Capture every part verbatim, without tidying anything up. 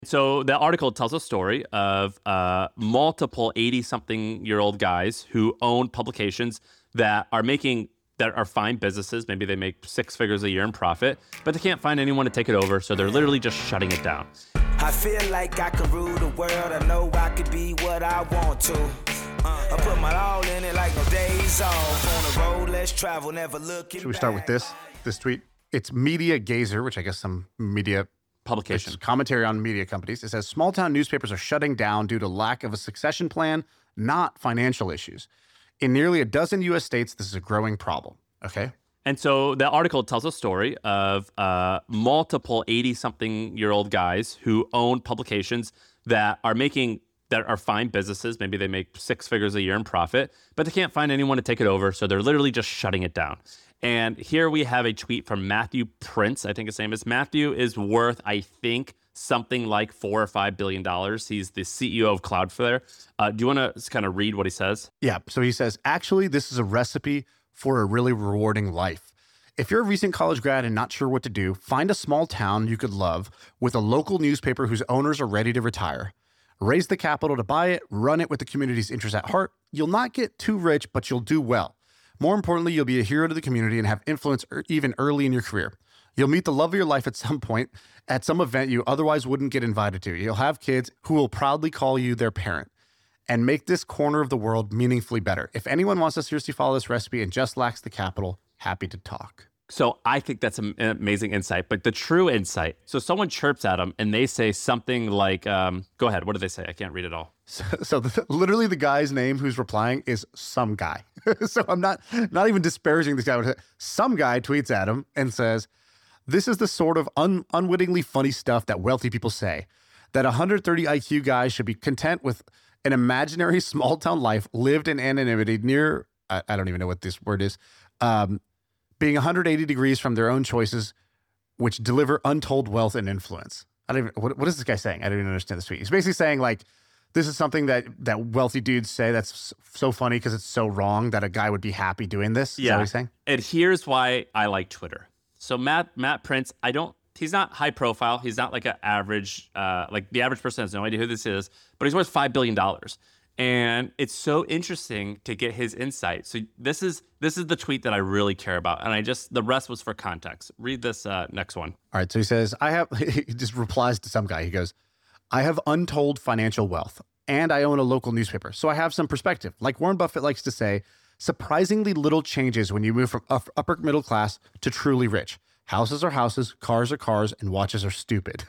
So the article tells a story of uh, multiple eighty-something-year-old guys who own publications that are making that are fine businesses. Maybe they make six figures a year in profit, but they can't find anyone to take it over, so they're literally just shutting it down. I feel like I can rule the world. I know I could be what I want to. Uh, I put my all in it like no days off. On the road, let's travel, never looking Should we start with this? This tweet? It's Media Gazer, which I guess some media Publication. commentary on media companies. It says small town newspapers are shutting down due to lack of a succession plan, not financial issues. In nearly a dozen U S states, this is a growing problem. Okay. And so the article tells a story of uh, multiple eighty-something-year-old guys who own publications that are making that are fine businesses. Maybe they make six figures a year in profit, but they can't find anyone to take it over, so they're literally just shutting it down. And here we have a tweet from Matthew Prince. I think his name is Matthew is worth, I think, something like four or five billion dollars. He's the C E O of Cloudflare. Uh, do you want to kind of read what he says? Yeah. So he says, actually, this is a recipe for a really rewarding life. If you're a recent college grad and not sure what to do, find a small town you could love with a local newspaper whose owners are ready to retire. Raise the capital to buy it, run it with the community's interests at heart. You'll not get too rich, but you'll do well. More importantly, you'll be a hero to the community and have influence er- even early in your career. You'll meet the love of your life at some point at some event you otherwise wouldn't get invited to. You'll have kids who will proudly call you their parent and make this corner of the world meaningfully better. If anyone wants to seriously follow this recipe and just lacks the capital, happy to talk. So I think that's an amazing insight, but the true insight, so someone chirps at them and they say something like, um, go ahead, what do they say? I can't read it all. So, so the, literally the guy's name who's replying is some guy. So I'm not not even disparaging this guy. Some guy tweets at him and says, this is the sort of un, unwittingly funny stuff that wealthy people say, that one hundred thirty I Q guys should be content with an imaginary small town life lived in anonymity near, I, I don't even know what this word is, um, being one hundred eighty degrees from their own choices, which deliver untold wealth and influence. I don't even, what, what is this guy saying? I don't even understand this tweet. He's basically saying like, this is something that, that wealthy dudes say that's so funny because it's so wrong that a guy would be happy doing this. Is Yeah. that what he's saying? And here's why I like Twitter. So Matt Matt Prince, I don't, he's not high profile. He's not like an average, uh, like the average person has no idea who this is, but he's worth five billion dollars. And it's so interesting to get his insight. So this is this is the tweet that I really care about. And I just, the rest was for context. Read this uh, next one. All right. So he says, I have, he just replies to some guy. He goes, I have untold financial wealth and I own a local newspaper. So I have some perspective. Like Warren Buffett likes to say, surprisingly little changes when you move from up- upper middle class to truly rich. Houses are houses, cars are cars, and watches are stupid.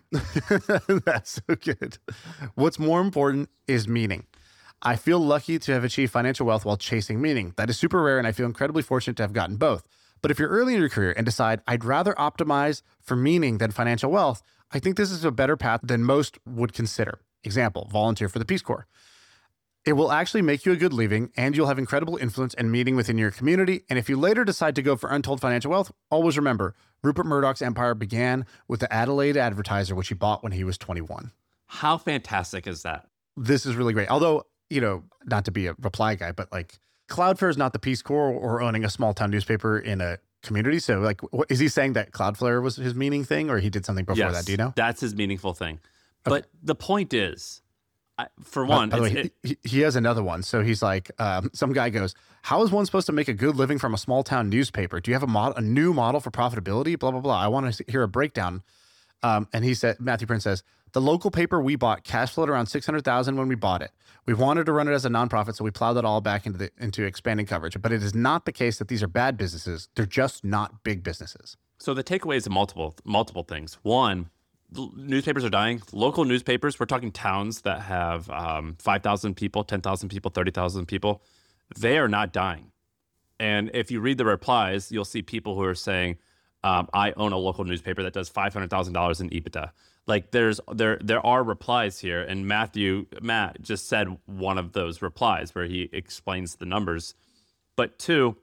That's so good. What's more important is meaning. I feel lucky to have achieved financial wealth while chasing meaning. That is super rare, and I feel incredibly fortunate to have gotten both. But if you're early in your career and decide, I'd rather optimize for meaning than financial wealth, I think this is a better path than most would consider. Example, volunteer for the Peace Corps. It will actually make you a good living, and you'll have incredible influence and meaning within your community. And if you later decide to go for untold financial wealth, always remember, Rupert Murdoch's empire began with the Adelaide Advertiser, which he bought when he was twenty-one. How fantastic is that? This is really great. Although, you know, not to be a reply guy, but like Cloudflare is not the Peace Corps or owning a small town newspaper in a community. So like, what, is he saying that Cloudflare was his meaning thing or he did something before Yes, that? Do you know? That's his meaningful thing. Okay. But the point is, I, for By- one, by the way, it's- it- he, he he has another one. So he's like, um, some guy goes, how is one supposed to make a good living from a small town newspaper? Do you have a model, a new model for profitability? Blah, blah, blah. I want to hear a breakdown. Um, and he said, Matthew Prince says, the local paper we bought cash flowed around six hundred thousand when we bought it. We wanted to run it as a nonprofit, so we plowed that all back into the, into expanding coverage. But it is not the case that these are bad businesses. They're just not big businesses. so the takeaway is multiple multiple things. One, l- newspapers are dying. Local newspapers, we're talking towns that have um, five thousand people, ten thousand people, thirty thousand people. They are not dying. And if you read the replies, you'll see people who are saying, um, I own a local newspaper that does five hundred thousand dollars in EBITDA. Like there's there there are replies here, and Matthew Matt just said one of those replies where he explains the numbers. But two,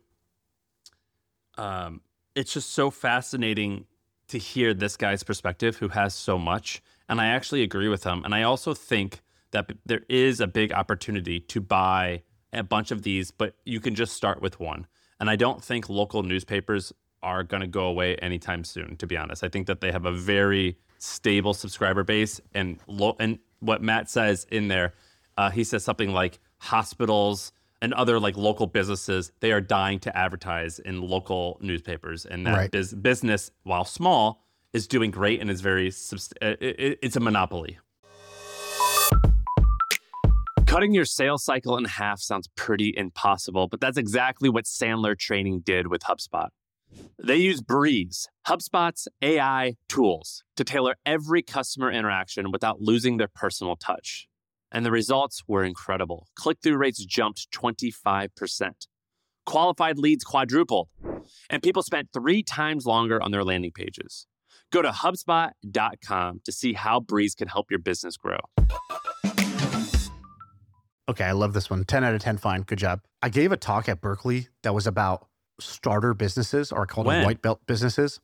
um, it's just so fascinating to hear this guy's perspective who has so much. And I actually agree with him. And I also think that there is a big opportunity to buy a bunch of these, but you can just start with one. And I don't think local newspapers are going to go away anytime soon, to be honest. I think that they have a very stable subscriber base. And lo- and what Matt says in there, uh, he says something like hospitals and other like local businesses, they are dying to advertise in local newspapers, and that Right. biz- business, while small, is doing great and is very subst- it, it, it's a monopoly. Cutting your sales cycle in half sounds pretty impossible, but that's exactly what Sandler Training did with HubSpot. They use Breeze, HubSpot's A I tools, to tailor every customer interaction without losing their personal touch. And the results were incredible. Click-through rates jumped twenty-five percent. Qualified leads quadrupled. And people spent three times longer on their landing pages. Go to HubSpot dot com to see how Breeze can help your business grow. Okay, I love this one. ten out of ten, fine. Good job. I gave a talk at Berkeley that was about starter businesses, or called When? white belt businesses,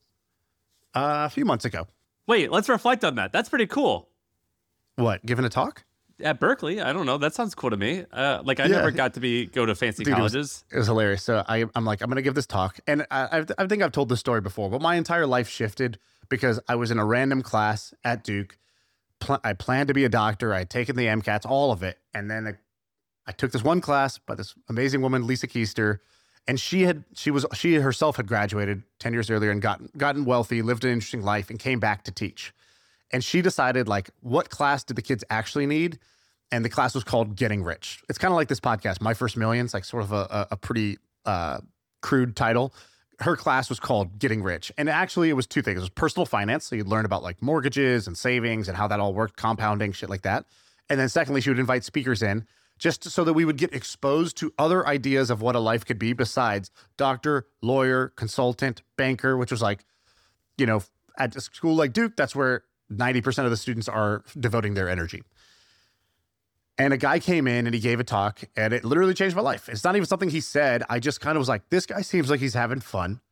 uh, a few months ago. Wait, let's reflect on that. That's pretty cool. What, giving a talk? At Berkeley, I don't know. That sounds cool to me. Uh, like I Yeah. never got to be go to fancy Dude, it was- colleges. It was hilarious. So I, I'm like, I'm going to give this talk. And I, I, I think I've told this story before, but my entire life shifted because I was in a random class at Duke. Pl- I planned to be a doctor. I had taken the MCATs, all of it. And then I, I took this one class by this amazing woman, Lisa Keister. And she had, she was, she herself had graduated ten years earlier and gotten, gotten wealthy, lived an interesting life, and came back to teach. And she decided, like, what class did the kids actually need? And the class was called Getting Rich. It's kind of like this podcast, My First Millions, like sort of a, a, a pretty uh, crude title. Her class was called Getting Rich. And actually it was two things. It was personal finance. So you'd learn about like mortgages and savings and how that all worked, compounding, shit like that. And then secondly, she would invite speakers in just so that we would get exposed to other ideas of what a life could be besides doctor, lawyer, consultant, banker, which was like, you know, at a school like Duke, that's where ninety percent of the students are devoting their energy. And a guy came in and he gave a talk, and it literally changed my life. It's not even something he said. I just kind of was like, this guy seems like he's having fun.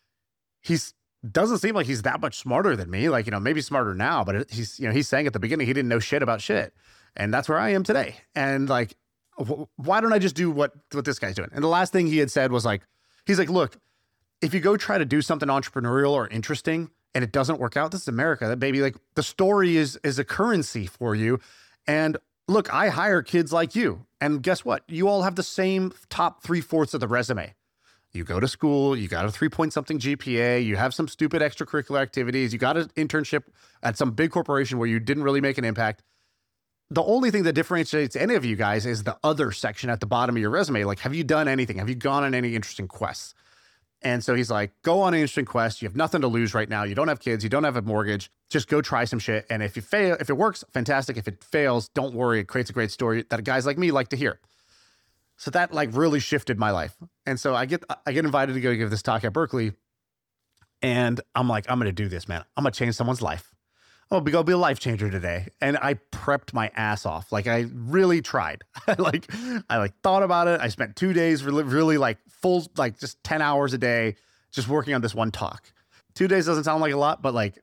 He's doesn't seem like he's that much smarter than me. Like, you know, maybe smarter now, but it, he's, you know, he's saying at the beginning he didn't know shit about shit. And that's where I am today. And like, wh- why don't I just do what, what this guy's doing? And the last thing he had said was like, he's like, look, if you go try to do something entrepreneurial or interesting and it doesn't work out, this is America. That baby, like the story is, is a currency for you. And look, I hire kids like you. And guess what? You all have the same top three fourths of the resume. You go to school, you got a three point something G P A, you have some stupid extracurricular activities, you got an internship at some big corporation where you didn't really make an impact. The only thing that differentiates any of you guys is the other section at the bottom of your resume. Like, have you done anything? Have you gone on any interesting quests? And so he's like, go on an interesting quest. You have nothing to lose right now. You don't have kids. You don't have a mortgage. Just go try some shit. And if you fail, if it works, fantastic. If it fails, don't worry. It creates a great story that guys like me like to hear. So that like really shifted my life. And so I get, I get invited to go give this talk at Berkeley. And I'm like, I'm going to do this, man. I'm going to change someone's life. I'm going to be a life changer today. And I prepped my ass off. Like I really tried. like, I like thought about it. I spent two days really, really like full, like just ten hours a day, just working on this one talk. Two days doesn't sound like a lot, but like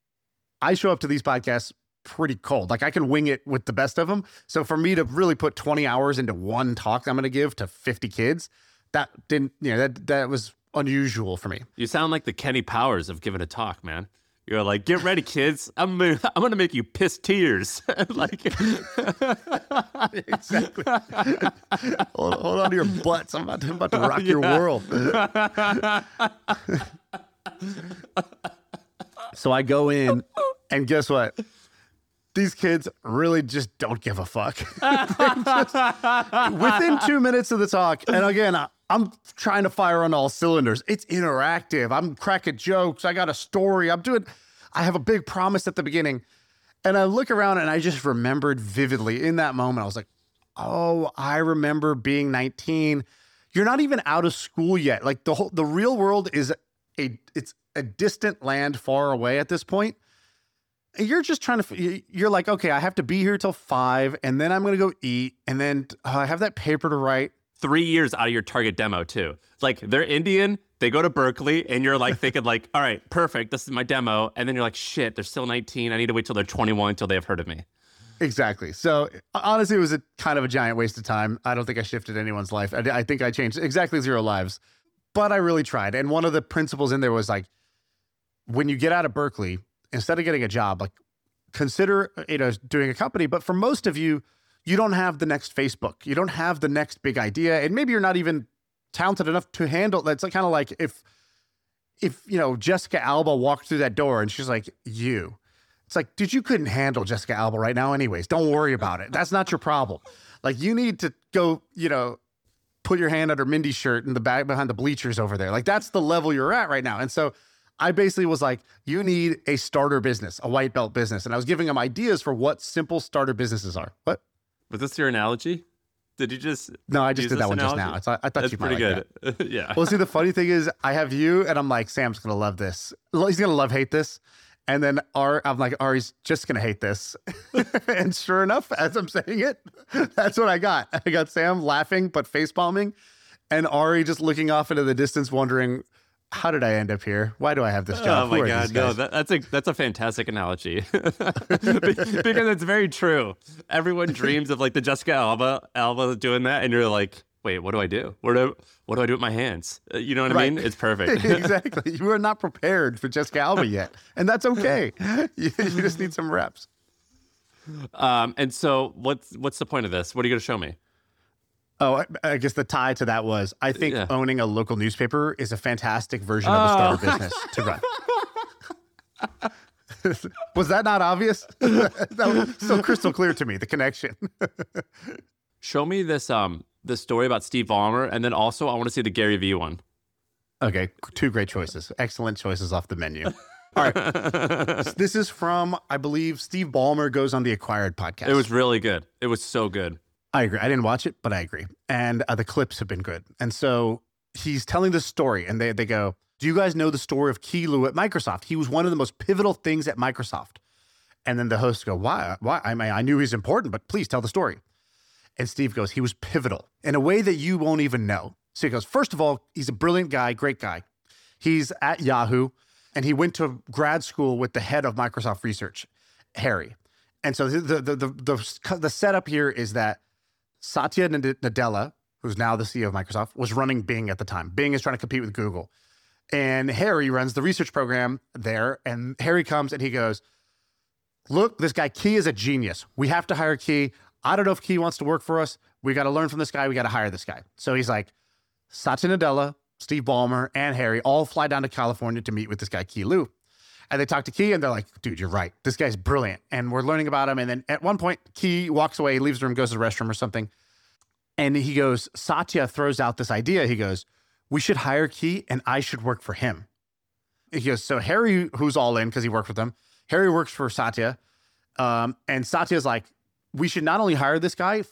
I show up to these podcasts pretty cold. Like I can wing it with the best of them. So for me to really put twenty hours into one talk I'm going to give to fifty kids, that didn't, you know, that, that was unusual for me. You sound like the Kenny Powers of giving a talk, man. You're like, get ready, kids. I'm gonna, I'm gonna make you piss tears. like, Exactly. hold, hold on to your butts. I'm about to, I'm about to rock your world. So I go in, and guess what? These kids really just don't give a fuck. just, within two minutes of the talk, and again, I, I'm trying to fire on all cylinders. It's interactive. I'm cracking jokes. I got a story. I'm doing, I have a big promise at the beginning. And I look around and I just remembered vividly in that moment. I was like, oh, I remember being nineteen. You're not even out of school yet. Like the whole, the real world is a, it's a distant land far away at this point. And you're just trying to, you're like, okay, I have to be here till five and then I'm going to go eat. And then uh, I have that paper to write. Three years out of your target demo too. Like they're Indian, they go to Berkeley, and you're like thinking like, all right, perfect, this is my demo. And then you're like, shit, they're still nineteen. I need to wait till they're twenty-one until they have heard of me. Exactly. So honestly, it was a kind of a giant waste of time. I don't think I shifted anyone's life. I, I think I changed exactly zero lives, but I really tried. And one of the principles in there was like, when you get out of Berkeley, instead of getting a job, like consider, you know, doing a company. But for most of you, you don't have the next Facebook. You don't have the next big idea. And maybe you're not even talented enough to handle that's like, kind of like if, if, you know, Jessica Alba walked through that door and she's like, you, it's like, dude, you couldn't handle Jessica Alba right now anyways. Don't worry about it. That's not your problem. Like you need to go, you know, put your hand under Mindy's shirt in the back behind the bleachers over there. Like that's the level you're at right now. And so I basically was like, you need a starter business, a white belt business. And I was giving them ideas for what simple starter businesses are. What? Was this your analogy? Did you just? No, I just did that one analogy? just now. I, I thought That's you might pretty like good. that. Yeah. Well, see, the funny thing is I have you and I'm like, Sam's going to love this. He's going to love hate this. And then Ari, I'm like, Ari's just going to hate this. And sure enough, as I'm saying it, that's what I got. I got Sam laughing, but face palming. And Ari just looking off into the distance, wondering, how did I end up here? Why do I have this job? Oh my God, no, that, that's a that's a fantastic analogy because it's very true. Everyone dreams of like the Jessica Alba Alba doing that, and you're like, wait, what do I do? What do what do I do with my hands? Uh, You know what I Right. mean? It's perfect. Exactly. You are not prepared for Jessica Alba yet, and that's okay. You, you just need some reps. um, and so, what's what's the point of this? What are you going to show me? Oh, I, I guess the tie to that was I think Yeah. owning a local newspaper is a fantastic version of a starter Oh. business to run. Was that not obvious? That was so crystal clear to me, the connection. Show me this um this story about Steve Ballmer, and then also I want to see the Gary Vee one. Okay, two great choices. Excellent choices off the menu. All right. This is from, I believe, Steve Ballmer goes on the Acquired podcast. It was really good. It was so good. I agree. I didn't watch it, but I agree. And uh, the clips have been good. And so he's telling this story, and they, they go, do you guys know the story of Key Lou at Microsoft? He was one of the most pivotal things at Microsoft. And then the hosts go, why? Why? I mean, I knew he's important, but please tell the story. And Steve goes, he was pivotal in a way that you won't even know. So he goes, first of all, he's a brilliant guy, great guy. He's at Yahoo, and he went to grad school with the head of Microsoft Research, Harry. And so the the the the, the setup here is that Satya Nadella, who's now the C E O of Microsoft, was running Bing at the time. Bing is trying to compete with Google. And Harry runs the research program there. And Harry comes and he goes, look, this guy Key is a genius. We have to hire Key. I don't know if Key wants to work for us. We got to learn from this guy. We got to hire this guy. So he's like, Satya Nadella, Steve Ballmer, and Harry all fly down to California to meet with this guy, Key Lou. And they talk to Key and they're like, dude, you're right. This guy's brilliant. And we're learning about him. And then at one point, Key walks away, leaves the room, goes to the restroom or something. And he goes, Satya throws out this idea. He goes, we should hire Key and I should work for him. He goes, so Harry, who's all in because he worked with them, Harry works for Satya. Um, and Satya's like, we should not only hire this guy,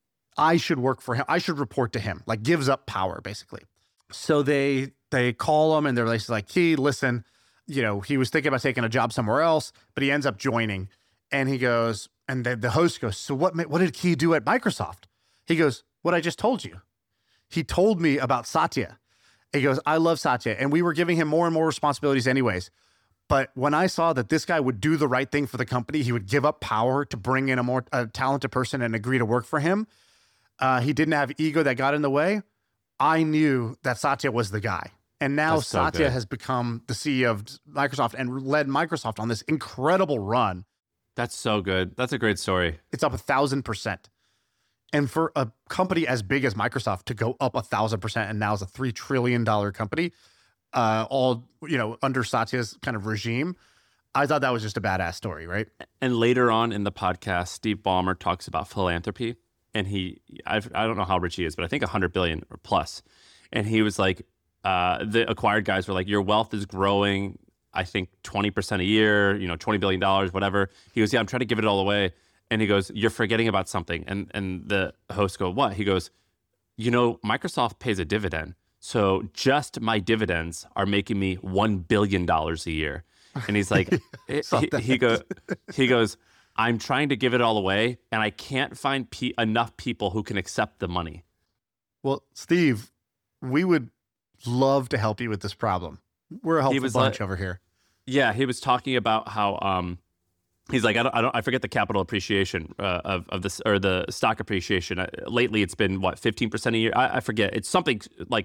I should work for him. I should report to him, like gives up power basically. So they they call him and they're like, Key, listen, you know, he was thinking about taking a job somewhere else, but he ends up joining. And he goes, and the, the host goes, so what, what did Key do at Microsoft? He goes, what I just told you. He told me about Satya. He goes, I love Satya. And we were giving him more and more responsibilities anyways. But when I saw that this guy would do the right thing for the company, he would give up power to bring in a more a talented person and agree to work for him. Uh, he didn't have ego that got in the way. I knew that Satya was the guy. And now That's so Satya good. has become the C E O of Microsoft and led Microsoft on this incredible run. That's so good. That's a great story. It's up a thousand percent. And for a company as big as Microsoft to go up a thousand percent and now is a three trillion dollars company, uh, all, you know, under Satya's kind of regime, I thought that was just a badass story, right? And later on in the podcast, Steve Ballmer talks about philanthropy. And he, I've, I don't know how rich he is, but I think one hundred billion or plus. And he was like, uh, the Acquired guys were like, your wealth is growing, I think twenty percent a year, you know, twenty billion dollars, whatever. He goes, yeah, I'm trying to give it all away. And he goes, you're forgetting about something. And and the host go, what? He goes, you know, Microsoft pays a dividend. So just my dividends are making me one billion dollars a year. And he's like, he, he, go, he goes, I'm trying to give it all away, and I can't find pe- enough people who can accept the money. Well, Steve, we would love to help you with this problem. We're a helpful was bunch like- over here. Yeah, he was talking about how um, he's like, I don't, I don't, I forget the capital appreciation uh, of of this or the stock appreciation. Uh, lately, it's been what fifteen percent a year. I, I forget. It's something like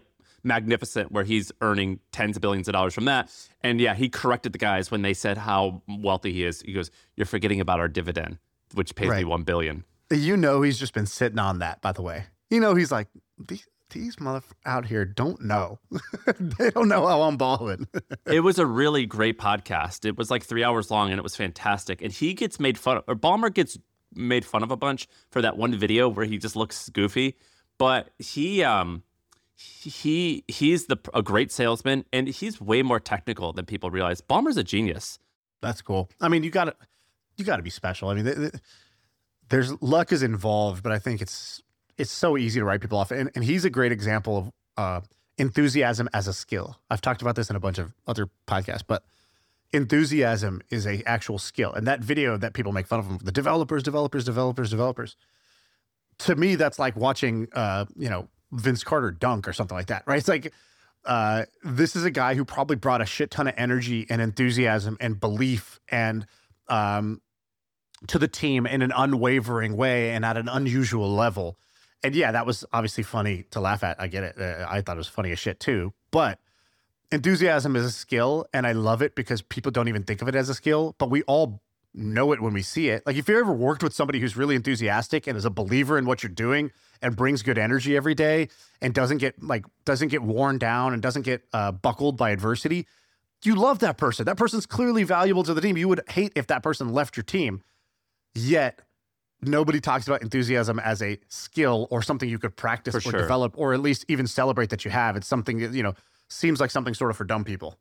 Magnificent, where he's earning tens of billions of dollars from that. And yeah, he corrected the guys when they said how wealthy he is. He goes, "You're forgetting about our dividend, which pays Right. me one billion." You know, he's just been sitting on that, by the way. You know, he's like, these, these mother out here don't know. They don't know how I'm balling. It was a really great podcast. It was like three hours long, and it was fantastic. And he gets made fun of, or Ballmer gets made fun of a bunch for that one video where he just looks goofy. But he, um, he, he's the a great salesman, and he's way more technical than people realize. Ballmer's a genius. That's cool. I mean, you got to, you got to be special. I mean, th- th- there's luck is involved, but I think it's it's so easy to write people off. And, and he's a great example of uh, enthusiasm as a skill. I've talked about this in a bunch of other podcasts, but enthusiasm is a actual skill. And that video that people make fun of him, the developers, developers, developers, developers. To me, that's like watching, uh, you know, Vince Carter dunk or something like that, right? It's like uh, this is a guy who probably brought a shit ton of energy and enthusiasm and belief and um, to the team in an unwavering way and at an unusual level. And yeah, that was obviously funny to laugh at. I get it. Uh, I thought it was funny as shit too. But enthusiasm is a skill, and I love it because people don't even think of it as a skill, but we all know it when we see it. Like if you ever worked with somebody who's really enthusiastic and is a believer in what you're doing and brings good energy every day and doesn't get like doesn't get worn down and doesn't get uh, buckled by adversity, you love that person. That person's clearly valuable to the team. You would hate if that person left your team. Yet nobody talks about enthusiasm as a skill or something you could practice For or sure. develop or at least even celebrate that you have. It's something that, you know, seems like something sort of for dumb people.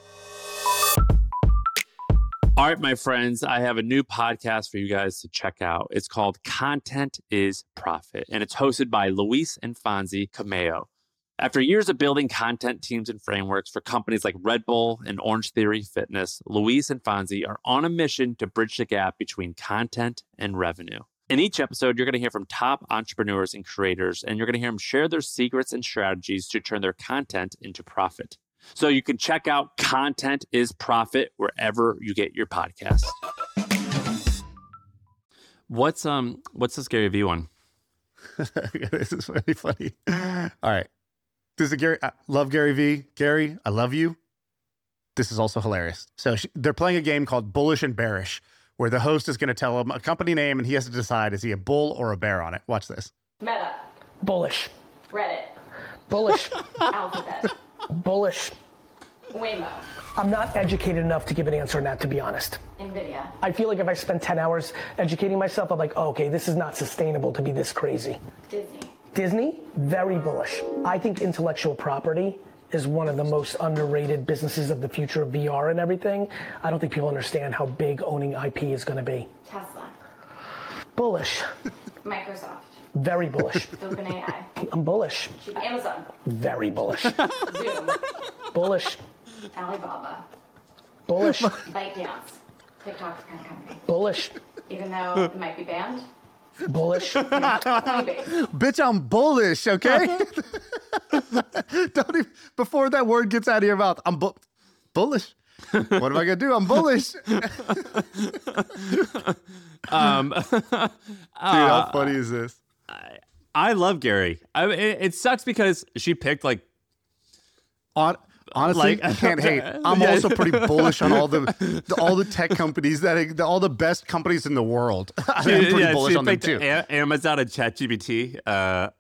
All right, my friends, I have a new podcast for you guys to check out. It's called Content is Profit, and it's hosted by Luis and Fonzie Cameo. After years of building content teams and frameworks for companies like Red Bull and Orange Theory Fitness, Luis and Fonzie are on a mission to bridge the gap between content and revenue. In each episode, you're going to hear from top entrepreneurs and creators, and you're going to hear them share their secrets and strategies to turn their content into profit. So you can check out Content is Profit wherever you get your podcasts. What's um what's this Gary Vee one? This is really funny. All right. This is Gary. I love Gary Vee. Gary, I love you. This is also hilarious. So she, they're playing a game called Bullish and Bearish, where the host is going to tell him a company name and he has to decide, is he a bull or a bear on it? Watch this. Meta, Bullish. Reddit, Bullish. Alphabet, Bullish. Waymo, I'm not educated enough to give an answer on that, to be honest. Nvidia, I feel like if I spend ten hours educating myself, I'm like, oh, okay, this is not sustainable to be this crazy. Disney, Disney, very bullish. I think intellectual property is one of the most underrated businesses of the future of V R and everything. I don't think people understand how big owning I P is going to be. Tesla, Bullish. Microsoft, Very bullish. OpenAI, I'm bullish. Amazon, Very bullish. Zoom, Bullish. Alibaba, Bullish. ByteDance, TikTok's parent company, Bullish. even though it might be banned, Bullish. Coinbase, Bitch, I'm bullish, okay? Don't even, before that word gets out of your mouth, I'm bu- bullish. What am I going to do? I'm bullish. Dude, Um, how funny is this? I love Gary. I, it, it sucks because she picked like On, honestly, Like- I can't hate. I'm Yeah. also pretty bullish on all the, the all the tech companies that the, all the best companies in the world. I'm pretty yeah, bullish she on them picked too. A- Amazon and ChatGPT. Uh,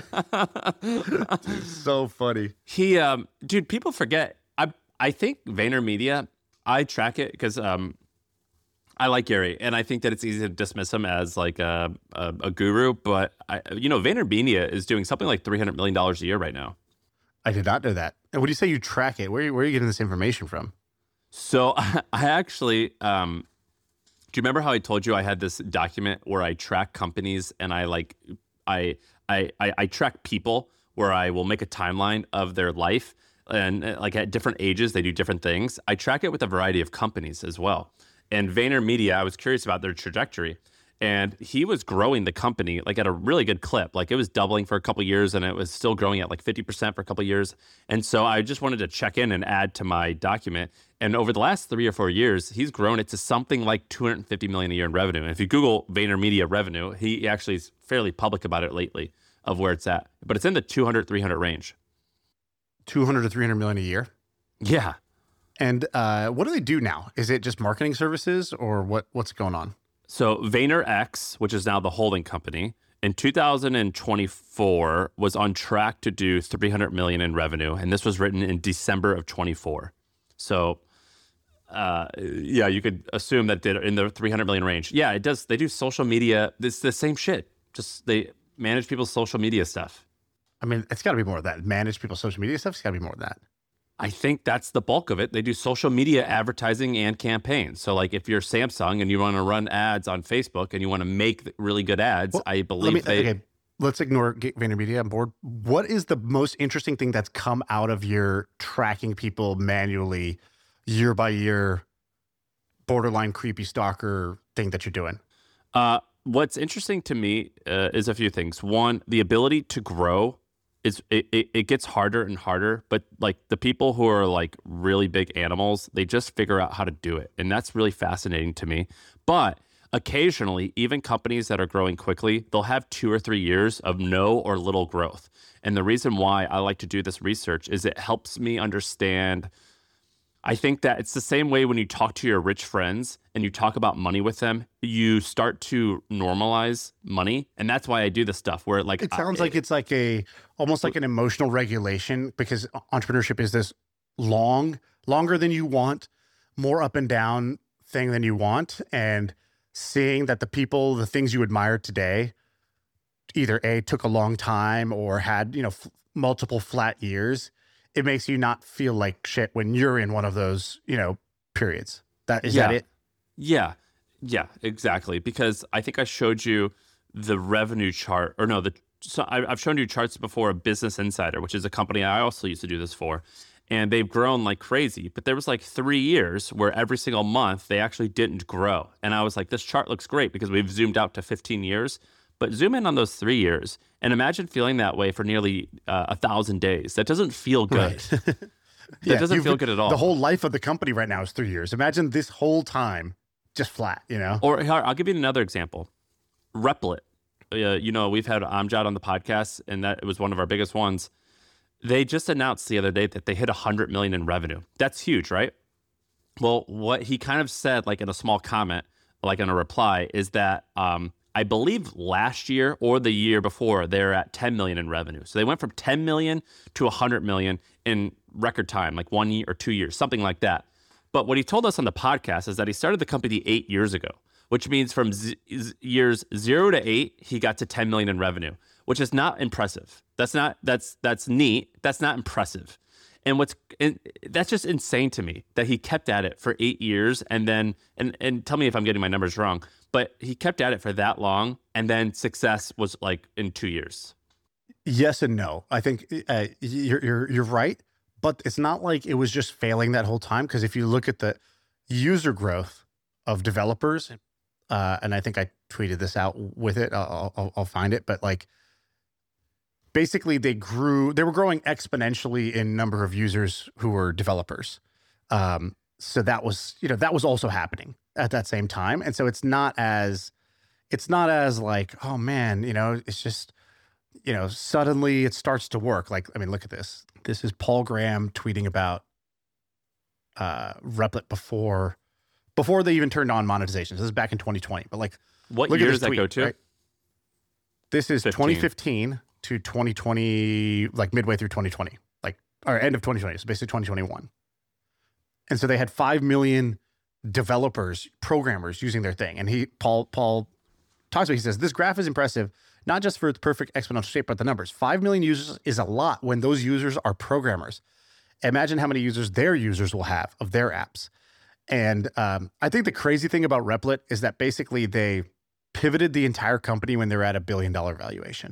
So funny. he, um, dude, people forget. I I think VaynerMedia. I track it because um, I like Gary, and I think that it's easy to dismiss him as like a a, a guru. But I, you know, VaynerMedia is doing something like three hundred million dollars a year right now. I did not know that. And when you say you track it, where, where are you getting this information from? So I actually, um, do you remember how I told you I had this document where I track companies and I like, I, I, I, I track people where I will make a timeline of their life and uh, like at different ages, they do different things. I track it with a variety of companies as well. And VaynerMedia, I was curious about their trajectory. And he was growing the company like at a really good clip. Like it was doubling for a couple of years and it was still growing at like fifty percent for a couple of years. And so I just wanted to check in and add to my document. And over the last three or four years, he's grown it to something like two hundred fifty million dollars a year in revenue. And if you Google VaynerMedia revenue, he actually is fairly public about it lately of where it's at. But it's in the two hundred, three hundred range. two hundred to three hundred million a year. Yeah. And uh, what do they do now? Is it just marketing services or what? What's going on? So VaynerX, which is now the holding company, in two thousand twenty-four was on track to do three hundred million in revenue, and this was written in December of twenty-four. So, uh, yeah, you could assume that they're in the three hundred million range. Yeah, it does. They do social media. It's the same shit. Just they manage people's social media stuff. I mean, it's got to be more of that. Manage people's social media stuff. It's got to be more of that. I think that's the bulk of it. They do social media advertising and campaigns. So like if you're Samsung and you want to run ads on Facebook and you want to make really good ads, well, I believe me, they... Okay, let's ignore VaynerMedia on board. What is the most interesting thing that's come out of your tracking people manually year by year, borderline creepy stalker thing that you're doing? Uh, what's interesting to me uh, is a few things. One, the ability to grow. It's, it, it, it gets harder and harder, but like the people who are like really big animals, they just figure out how to do it. And that's really fascinating to me. But occasionally, even companies that are growing quickly, they'll have two or three years of no or little growth. And the reason why I like to do this research is it helps me understand. I think that it's the same way when you talk to your rich friends and you talk about money with them, you start to normalize money. And that's why I do this stuff where like it sounds I, like it's like a almost like an emotional regulation, because entrepreneurship is this long, longer than you want, more up and down thing than you want. And seeing that the people, the things you admire today, either A, took a long time or had, you know, f- multiple flat years. It makes you not feel like shit when you're in one of those, you know, periods. That is yeah. that it? Yeah. Yeah, exactly. Because I think I showed you the revenue chart, or no, the so I, I've shown you charts before of Business Insider, which is a company I also used to do this for. And they've grown like crazy. But there was like three years where every single month they actually didn't grow. And I was like, this chart looks great because we've zoomed out to fifteen years. But zoom in on those three years and imagine feeling that way for nearly uh, a thousand days. That doesn't feel good. Right. That yeah, doesn't feel good at all. The whole life of the company right now is three years. Imagine this whole time just flat, you know? Or here, I'll give you another example. Replit. Uh, you know, we've had Amjad on the podcast, and that was one of our biggest ones. They just announced the other day that they hit one hundred million in revenue. That's huge, right? Well, what he kind of said, like in a small comment, like in a reply, is that um, I believe last year or the year before, they're at ten million in revenue. So they went from ten million to one hundred million in record time, like one year or two years, something like that. But what he told us on the podcast is that he started the company eight years ago, which means from z- z- years zero to eight, he got to ten million in revenue, which is not impressive. That's not, that's, that's neat. That's not impressive. And what's, and that's just insane to me that he kept at it for eight years and then, and, and tell me if I'm getting my numbers wrong, but he kept at it for that long. And then success was like in two years. Yes and no. I think uh, you're, you're, you're right, but it's not like it was just failing that whole time. Cause if you look at the user growth of developers, uh, and I think I tweeted this out with it, I'll, I'll, I'll find it, but like, basically, they grew, they were growing exponentially in number of users who were developers. Um, so that was, you know, that was also happening at that same time. And so it's not as, it's not as like, oh man, you know, it's just, you know, suddenly it starts to work. Like, I mean, look at this. This is Paul Graham tweeting about uh, Replit before, before they even turned on monetization. This is back in twenty twenty. But like, what look year at does this that tweet, go to? right? This is fifteen. twenty fifteen to twenty twenty, like midway through twenty twenty, like, or end of twenty twenty. So basically twenty twenty-one. And so they had five million developers, programmers using their thing. And he, Paul, Paul talks about, he says, this graph is impressive, not just for its perfect exponential shape, but the numbers. five million users is a lot when those users are programmers. Imagine how many users their users will have of their apps. And um, I think the crazy thing about Replit is that basically they pivoted the entire company when they were at a billion dollar valuation.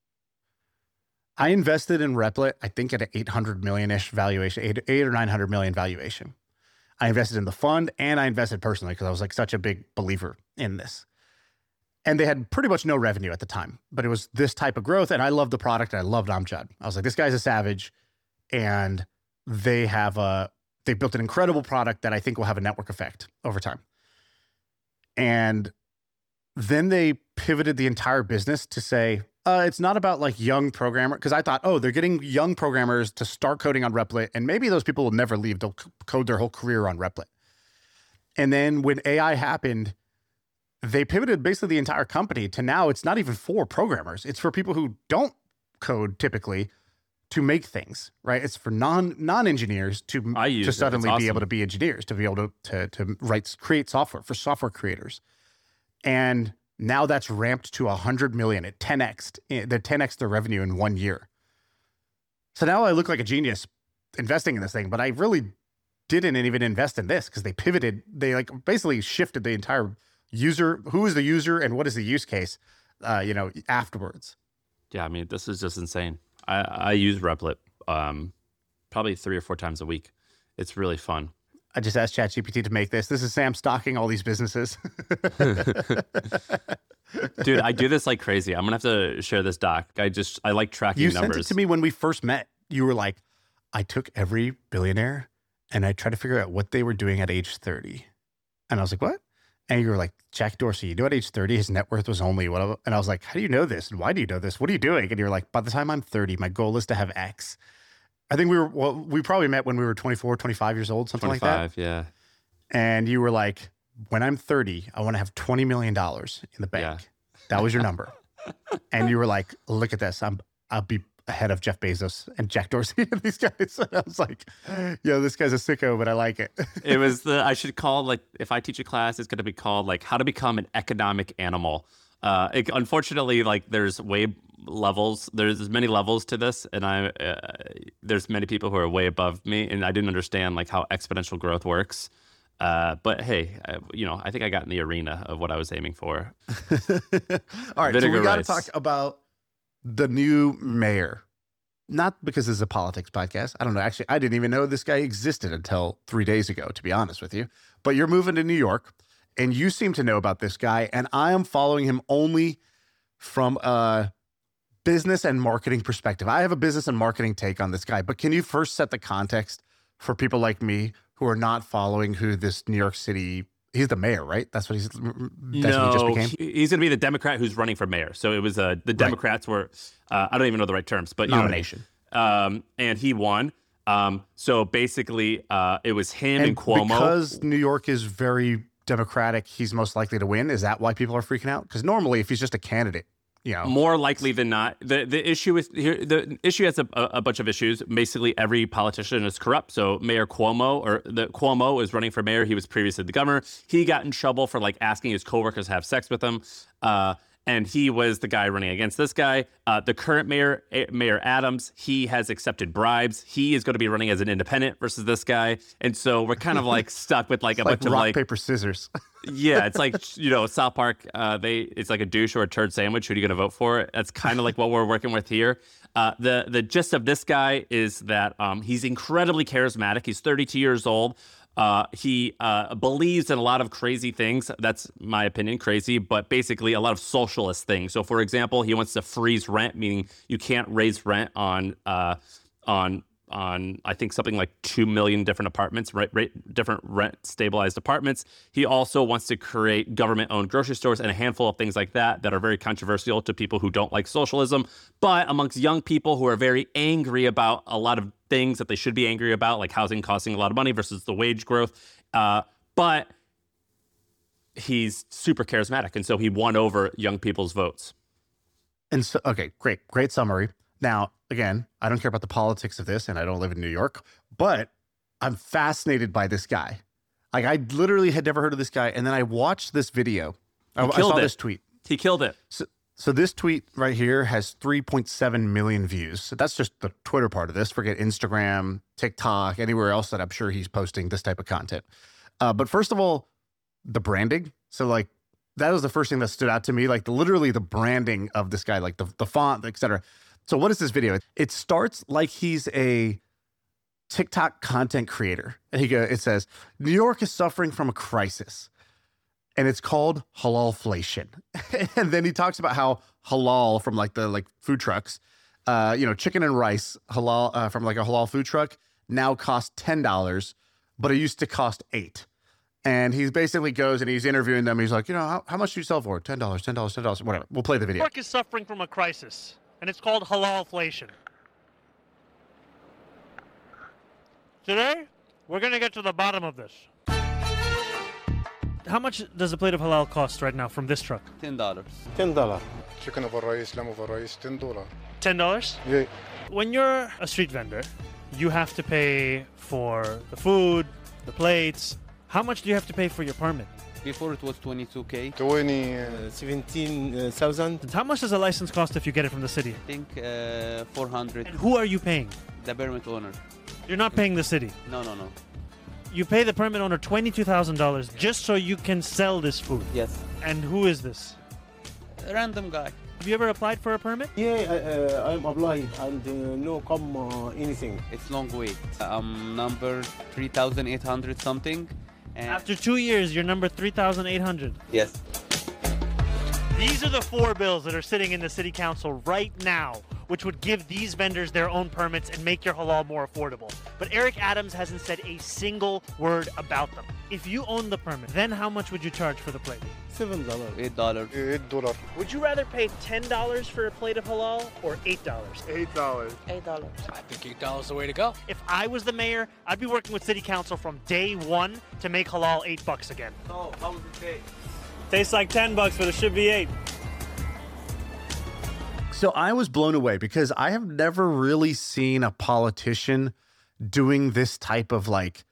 I invested in Replit, I think at an eight hundred million-ish valuation, eight, eight or nine hundred million valuation. I invested in the fund and I invested personally because I was like such a big believer in this. And they had pretty much no revenue at the time, but it was this type of growth. And I loved the product. And I loved Amjad. I was like, this guy's a savage. And they have a, they built an incredible product that I think will have a network effect over time. And then they pivoted the entire business to say, Uh, it's not about like young programmer because I thought, oh, they're getting young programmers to start coding on Replit, and maybe those people will never leave. They'll c- code their whole career on Replit. And then when A I happened, they pivoted basically the entire company to now it's not even for programmers. It's for people who don't code typically to make things, right? It's for non non engineers to I use to it. It's suddenly be awesome. able to be engineers, to be able to to to write create software for software creators, and now that's ramped to a hundred million. It ten x'd the ten x'd their revenue in one year. So now I look like a genius investing in this thing, but I really didn't even invest in this because they pivoted. They like basically shifted the entire user. Who is the user and what is the use case? Uh, you know, afterwards. Yeah, I mean, this is just insane. I, I use Replit um, probably three or four times a week. It's really fun. I just asked ChatGPT to make this. This is Sam stalking all these businesses. Dude, I do this like crazy. I'm gonna have to share this doc. I just I like tracking You numbers. sent it to me when we first met. You were like, I took every billionaire and I tried to figure out what they were doing at age thirty. And I was like, what? And you were like, Jack Dorsey, you know, at age thirty, his net worth was only what? And I was like, how do you know this? And why do you know this? What are you doing? And you're like, by the time I'm thirty, my goal is to have X. I think we were, well, we probably met when we were twenty-four, twenty-five years old, something like that. twenty-five, yeah. And you were like, when I'm thirty, I want to have twenty million dollars in the bank. Yeah. That was your number. And you were like, look at this. I'm, I'll be ahead of Jeff Bezos and Jack Dorsey and these guys. And I was like, yo, this guy's a sicko, but I like it. It was the, I should call, like, if I teach a class, it's going to be called, like, how to become an economic animal. Uh, it, unfortunately, like, there's way levels, there's many levels to this. And I, uh, there's many people who are way above me. And I didn't understand, like, how exponential growth works. Uh, but hey, I, you know, I think I got in the arena of what I was aiming for. All right, Vinegar so we got to rice. talk about the new mayor. Not because this is a politics podcast. I don't know. Actually, I didn't even know this guy existed until three days ago, to be honest with you. But you're moving to New York, and you seem to know about this guy, and I am following him only from a business and marketing perspective. I have a business and marketing take on this guy, but can you first set the context for people like me who are not following who this New York City, he's the mayor, right? That's what he's, that's what he just No, became? he- he's going to be the Democrat who's running for mayor. So it was uh, the Democrats were, uh, I don't even know the right terms, but you know what I mean. Nomination. Um, and he won. Um, so basically, uh, it was him and, And Cuomo. because New York is very Democratic, he's most likely to win. Is that why people are freaking out? Because normally, if he's just a candidate, you know, More likely than not, the the issue with here, the issue has a, a bunch of issues. Basically, every politician is corrupt. So Mayor Cuomo, or the Cuomo, is running for mayor. He was previously the governor. He got in trouble for like asking his coworkers to have sex with him, uh, and he was the guy running against this guy. Uh, the current mayor, A- Mayor Adams, he has accepted bribes. He is going to be running as an independent versus this guy, and so we're kind of like stuck with like a like bunch of rock, like paper, scissors. yeah, it's like, you know, South Park, uh, they it's like a douche or a turd sandwich. Who are you going to vote for? That's kind of like what we're working with here. Uh, the the gist of this guy is that um, he's incredibly charismatic. He's thirty-two years old. Uh, he uh, believes in a lot of crazy things. That's my opinion, crazy, but basically a lot of socialist things. So, for example, he wants to freeze rent, meaning you can't raise rent on uh, on on I think something like two million different apartments, right, right? Different rent stabilized apartments. He also wants to create government owned grocery stores and a handful of things like that that are very controversial to people who don't like socialism. But amongst young people who are very angry about a lot of things that they should be angry about, like housing costing a lot of money versus the wage growth. Uh, but he's super charismatic. And so he won over young people's votes. And so, okay, great, great summary. Now, again, I don't care about the politics of this, and I don't live in New York, but I'm fascinated by this guy. Like, I literally had never heard of this guy, and then I watched this video. I, I killed saw it. this tweet. He killed it. So, so this tweet right here has three point seven million views. So that's just the Twitter part of this. Forget Instagram, TikTok, anywhere else that I'm sure he's posting this type of content. Uh, but first of all, the branding. So like, that was the first thing that stood out to me. Like the, literally the branding of this guy, like the, the font, et cetera. So what is this video? It starts like he's a TikTok content creator. And he go, it says, New York is suffering from a crisis. And it's called halalflation. And then he talks about how halal from like the like food trucks, uh, you know, chicken and rice halal uh, from like a halal food truck now cost ten dollars, but it used to cost eight. And he basically goes and he's interviewing them. He's like, you know, how, how much do you sell for? ten dollars, ten dollars, ten dollars, whatever. We'll play the video. Pork is suffering from a crisis, and it's called halalflation. Today, we're going to get to the bottom of this. How much does a plate of halal cost right now from this truck? ten dollars. ten dollars. Chicken over rice, lamb over rice, ten dollars. ten dollars? Yeah. When you're a street vendor, you have to pay for the food, the plates. How much do you have to pay for your permit? Before it was twenty-two K. twenty. Uh, seventeen thousand. And how much does a license cost if you get it from the city? I think uh, four hundred. And who are you paying? The permit owner. You're not paying the city. No, no, no. You pay the permit owner twenty-two thousand dollars just so you can sell this food. Yes. And who is this? A random guy. Have you ever applied for a permit? Yeah, uh, I'm applied and uh, no come uh, anything. It's long wait. I'm number three thousand eight hundred something. And After two years, you're number three thousand eight hundred. yes. These are the four bills that are sitting in the city council right now, which would give these vendors their own permits and make your halal more affordable. But Eric Adams hasn't said a single word about them. If you own the permit, then how much would you charge for the plate? Seven dollars. Eight dollars. eight dollars. Would you rather pay ten dollars for a plate of halal or eight dollars? eight dollars. eight dollars. I think eight dollars is the way to go. If I was the mayor, I'd be working with city council from day one to make halal eight bucks again. So, how would it taste? Tastes like ten bucks, but it should be eight. So I was blown away because I have never really seen a politician doing this type of like,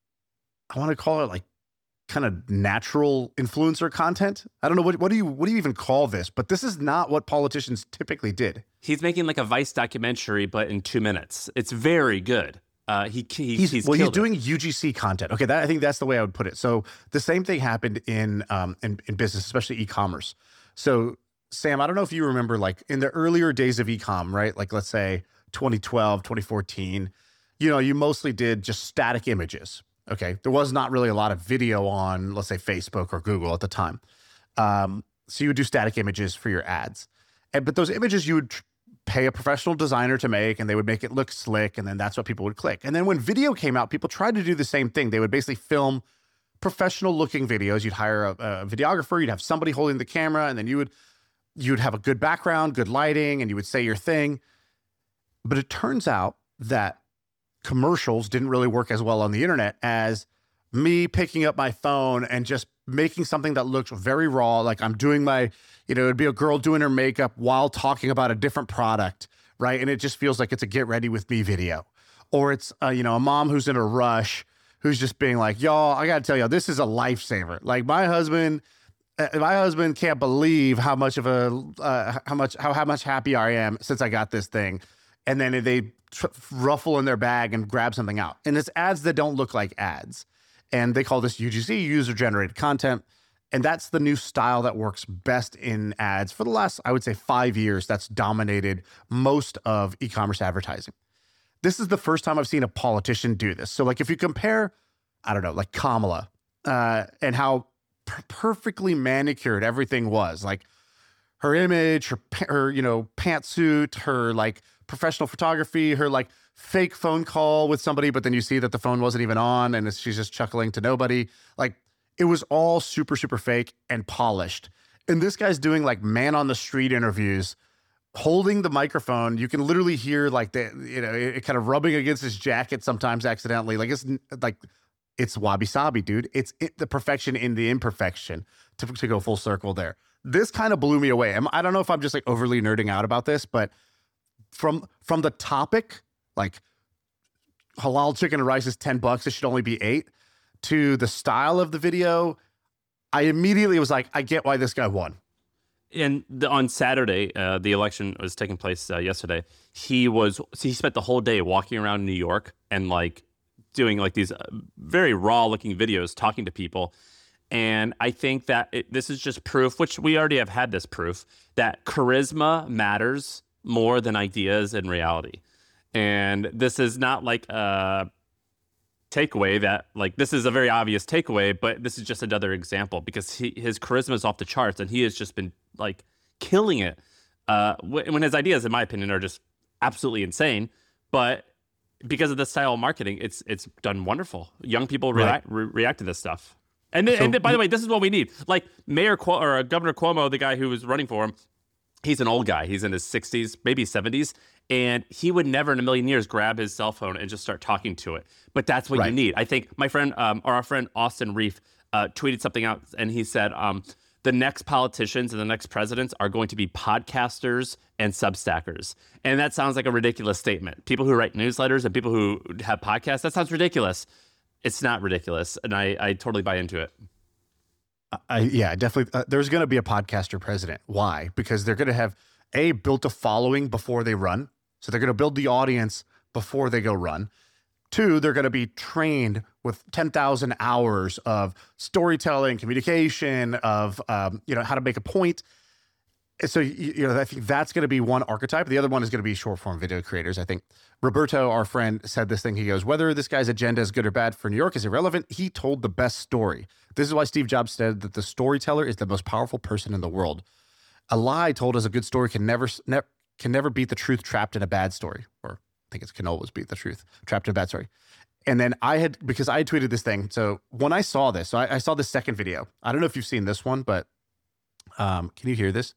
I want to call it like kind of natural influencer content. I don't know what what do you what do you even call this, but this is not what politicians typically did. He's making like a Vice documentary, but in two minutes. It's very good. Uh, he, he He's, he's well, he's killed doing it. U G C content. Okay, that I think that's the way I would put it. So the same thing happened in um in, in business, especially e-commerce. So Sam, I don't know if you remember, like in the earlier days of e-com, right? Like let's say twenty twelve, twenty fourteen, you know, you mostly did just static images. Okay, there was not really a lot of video on, let's say, Facebook or Google at the time. Um, so you would do static images for your ads. And, but those images you would tr- pay a professional designer to make, and they would make it look slick, and then that's what people would click. And then when video came out, people tried to do the same thing. They would basically film professional-looking videos. You'd hire a, a videographer, you'd have somebody holding the camera, and then you would you'd have a good background, good lighting, and you would say your thing. But it turns out that commercials didn't really work as well on the internet as me picking up my phone and just making something that looks very raw. Like I'm doing my, you know, it'd be a girl doing her makeup while talking about a different product, right? And it just feels like it's a get ready with me video. Or it's, uh, you know, a mom who's in a rush, who's just being like, y'all, I got to tell y'all, this is a lifesaver. Like my husband, uh, my husband can't believe how much of a, uh, how much, how, how much happier I am since I got this thing. And then they tr- ruffle in their bag and grab something out. And it's ads that don't look like ads. And they call this U G C, user-generated content. And that's the new style that works best in ads for the last, I would say, five years. That's dominated most of e-commerce advertising. This is the first time I've seen a politician do this. So like if you compare, I don't know, like Kamala uh, and how per- perfectly manicured everything was, like her image, her, her, you know, pantsuit, her like professional photography, her like fake phone call with somebody, but then you see that the phone wasn't even on and she's just chuckling to nobody. Like it was all super, super fake and polished. And this guy's doing like man on the street interviews, holding the microphone. You can literally hear like the, you know, it, it kind of rubbing against his jacket sometimes accidentally. Like it's like, it's wabi sabi, dude. It's it, the perfection in the imperfection to, to go full circle there. This kind of blew me away. I'm, I don't know if I'm just like overly nerding out about this, but from from the topic, like halal chicken and rice is ten bucks, it should only be eight, to the style of the video, I immediately was like, I get why this guy won. And the, on Saturday, uh, the election was taking place uh, yesterday. He was so he spent the whole day walking around New York and like doing like these uh, very raw looking videos, talking to people. And I think that it, this is just proof, which we already have had this proof, that charisma matters more than ideas in reality. And this is not like a takeaway that like this is a very obvious takeaway, but this is just another example because he, his charisma is off the charts and he has just been like killing it. Uh, when his ideas, in my opinion, are just absolutely insane, but because of the style of marketing, it's it's done wonderful. Young people react, right. re- react to this stuff. And, then, So- and then, by the way, this is what we need. Like Mayor Cuomo, or Governor Cuomo, the guy who was running for him, he's an old guy. He's in his sixties, maybe seventies. And he would never in a million years grab his cell phone and just start talking to it. But that's what Right. you need. I think my friend, um, or our friend Austin Reef, uh, tweeted something out, and he said, um, the next politicians and the next presidents are going to be podcasters and substackers. And that sounds like a ridiculous statement. People who write newsletters and people who have podcasts, that sounds ridiculous. It's not ridiculous. And I, I totally buy into it. I, yeah, definitely. Uh, there's going to be a podcaster president. Why? Because they're going to have a built a following before they run. So they're going to build the audience before they go run. Two, they're going to be trained with ten thousand hours of storytelling, communication, of um, you know how to make a point. So you, you know, I think that's going to be one archetype. The other one is going to be short form video creators. I think Roberto, our friend, said this thing. He goes, whether this guy's agenda is good or bad for New York is irrelevant. He told the best story. This is why Steve Jobs said that the storyteller is the most powerful person in the world. A lie told as a good story can never ne- can never beat the truth trapped in a bad story. Or I think it can always beat the truth trapped in a bad story. And then I had, because I had tweeted this thing. So when I saw this, so I, I saw the second video. I don't know if you've seen this one, but um, can you hear this?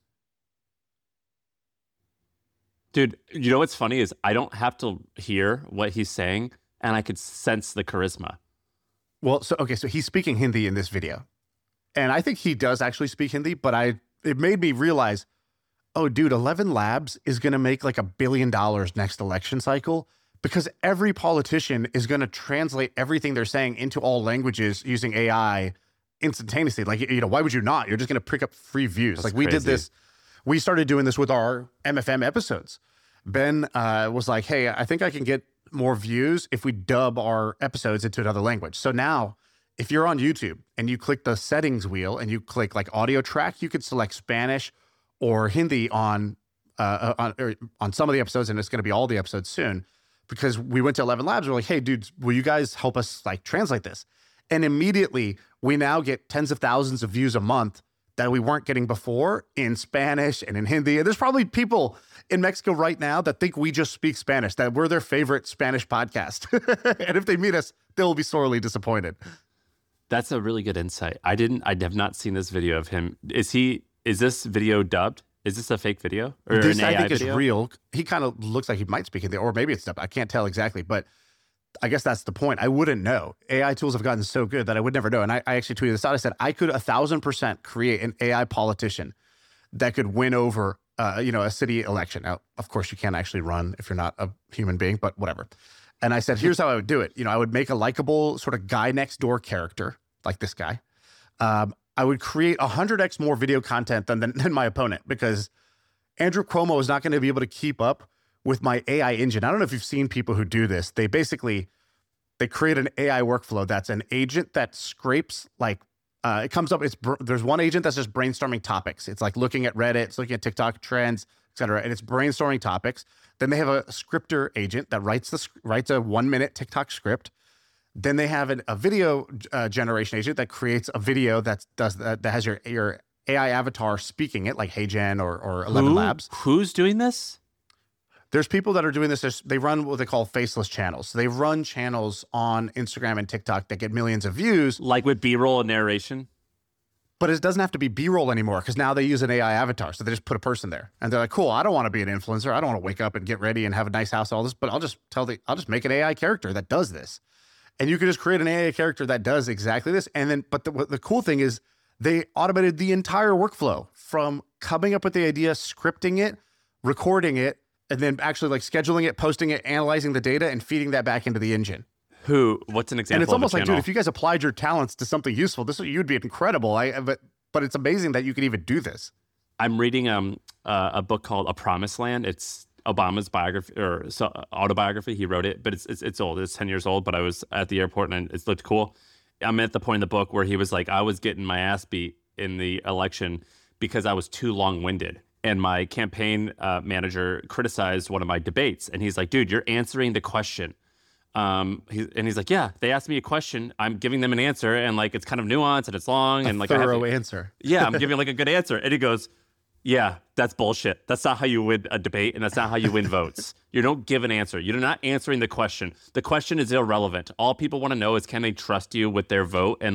Dude, you know what's funny is I don't have to hear what he's saying, and I could sense the charisma. Well, so, okay, so he's speaking Hindi in this video. And I think he does actually speak Hindi, but I it made me realize, oh, dude, eleven Labs is going to make like a billion dollars next election cycle because every politician is going to translate everything they're saying into all languages using A I instantaneously. Like, you know, why would you not? You're just going to pick up free views. That's like we crazy. did this. We started doing this with our M F M episodes. Ben uh, was like, hey, I think I can get more views if we dub our episodes into another language. So now if you're on YouTube and you click the settings wheel and you click like audio track, you could select Spanish or Hindi on uh, on, or on some of the episodes, and it's going to be all the episodes soon, because we went to eleven Labs. We're like, hey, dudes, will you guys help us like translate this? And immediately we now get tens of thousands of views a month that we weren't getting before in Spanish and in Hindi. And there's probably people in Mexico right now that think we just speak Spanish, that we're their favorite Spanish podcast. And if they meet us, they'll be sorely disappointed. That's a really good insight. I didn't, I have not seen this video of him. Is he, is this video dubbed? Is this a fake video or This an I A I think video? is real. He kind of looks like he might speak Hindi, or maybe it's dubbed. I can't tell exactly, but I guess that's the point. I wouldn't know. A I tools have gotten so good that I would never know. And I, I actually tweeted this out. I said, I could a thousand percent create an A I politician that could win over, uh, you know, a city election. Now, of course, you can't actually run if you're not a human being, but whatever. And I said, here's how I would do it. You know, I would make a likable sort of guy next door character, like this guy. Um, I would create one hundred x more video content than, than, than my opponent, because Andrew Cuomo is not going to be able to keep up with my A I engine. I don't know if you've seen people who do this. They basically, they create an A I workflow that's an agent that scrapes like, uh, it comes up, it's br- there's one agent that's just brainstorming topics. It's like looking at Reddit, it's looking at TikTok trends, et cetera, and it's brainstorming topics. Then they have a scripter agent that writes the writes a one minute TikTok script. Then they have an, a video uh, generation agent that creates a video that does that, that has your your A I avatar speaking it, like HeyGen or or eleven Who? Labs. Who's doing this? There's people that are doing this. There's, they run what they call faceless channels. So they run channels on Instagram and TikTok that get millions of views. Like with B-roll and narration? But it doesn't have to be B-roll anymore, because now they use an A I avatar. So they just put a person there. And they're like, cool, I don't want to be an influencer. I don't want to wake up and get ready and have a nice house, all this, but I'll just tell the, I'll just make an A I character that does this. And you can just create an A I character that does exactly this. And then, but the, the cool thing is they automated the entire workflow from coming up with the idea, scripting it, recording it, and then actually like scheduling it, posting it, analyzing the data, and feeding that back into the engine. Who? What's an example? And it's of a almost like, channel? dude, if you guys applied your talents to something useful, this you'd be incredible. I but but it's amazing that you could even do this. I'm reading um uh, a book called A Promised Land. It's Obama's biography or so, autobiography. He wrote it, but it's, it's it's old. It's ten years old. But I was at the airport and it looked cool. I'm at the point in the book where he was like, I was getting my ass beat in the election because I was too long-winded. And my campaign uh, manager criticized one of my debates. And he's like, dude, you're answering the question. Um, he, and he's like, yeah, they asked me a question. I'm giving them an answer. And like, it's kind of nuanced and it's long. A and like, I have thorough to- answer. Yeah, I'm giving like a good answer. And he goes, yeah, that's bullshit. That's not how you win a debate. And that's not how you win votes. You don't give an answer. You're not answering the question. The question is irrelevant. All people want to know is, can they trust you with their vote? And like,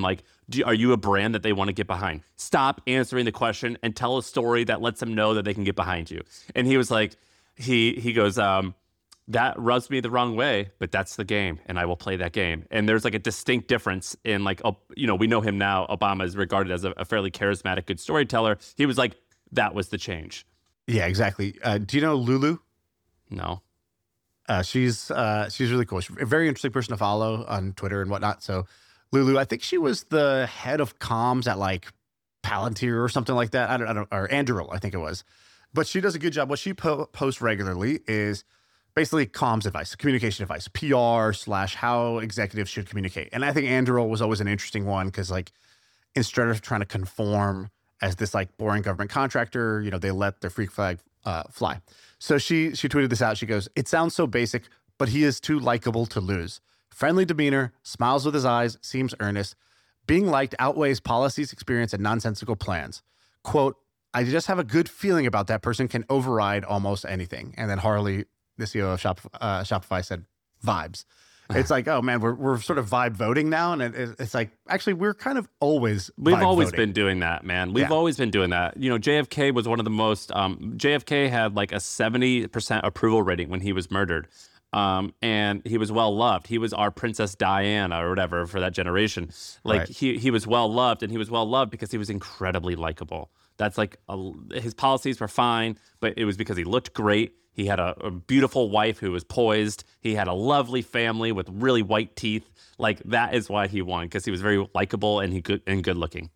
Do, are you a brand that they want to get behind? Stop answering the question and tell a story that lets them know that they can get behind you. And he was like, he he goes, um, that rubs me the wrong way, but that's the game, and I will play that game. And there's like a distinct difference in like, uh, you know, we know him now. Obama is regarded as a, a fairly charismatic, good storyteller. He was like, that was the change. Yeah, exactly. Uh, do you know Lulu? No. Uh, she's uh, she's really cool. She's a very interesting person to follow on Twitter and whatnot. So Lulu, I think she was the head of comms at like Palantir or something like that. I don't, I don't or Anduril, I think it was. But she does a good job. What she po- posts regularly is basically comms advice, communication advice, P R slash how executives should communicate. And I think Anduril was always an interesting one because like instead of trying to conform as this like boring government contractor, you know, they let their freak flag uh, fly. So she she tweeted this out. She goes, "It sounds so basic, but he is too likable to lose. Friendly demeanor, smiles with his eyes, seems earnest. Being liked outweighs policies, experience, and nonsensical plans. Quote, I just have a good feeling about that person can override almost anything." And then Harley, the C E O of Shop, uh, Shopify, said, "Vibes." It's like, oh man, we're we're sort of vibe voting now, and it, it's like actually we're kind of always we've vibe always voting. been doing that, man. We've Yeah. always been doing that. You know, J F K was one of the most. Um, J F K had like a seventy percent approval rating when he was murdered, um, and he was well loved. He was our Princess Diana or whatever for that generation. Like Right. he he was well loved, and he was well loved because he was incredibly likable. That's like a, his policies were fine, but it was because he looked great. He had a, a beautiful wife who was poised. He had a lovely family with really white teeth. Like that is why he won, because he was very likable and he good and good looking.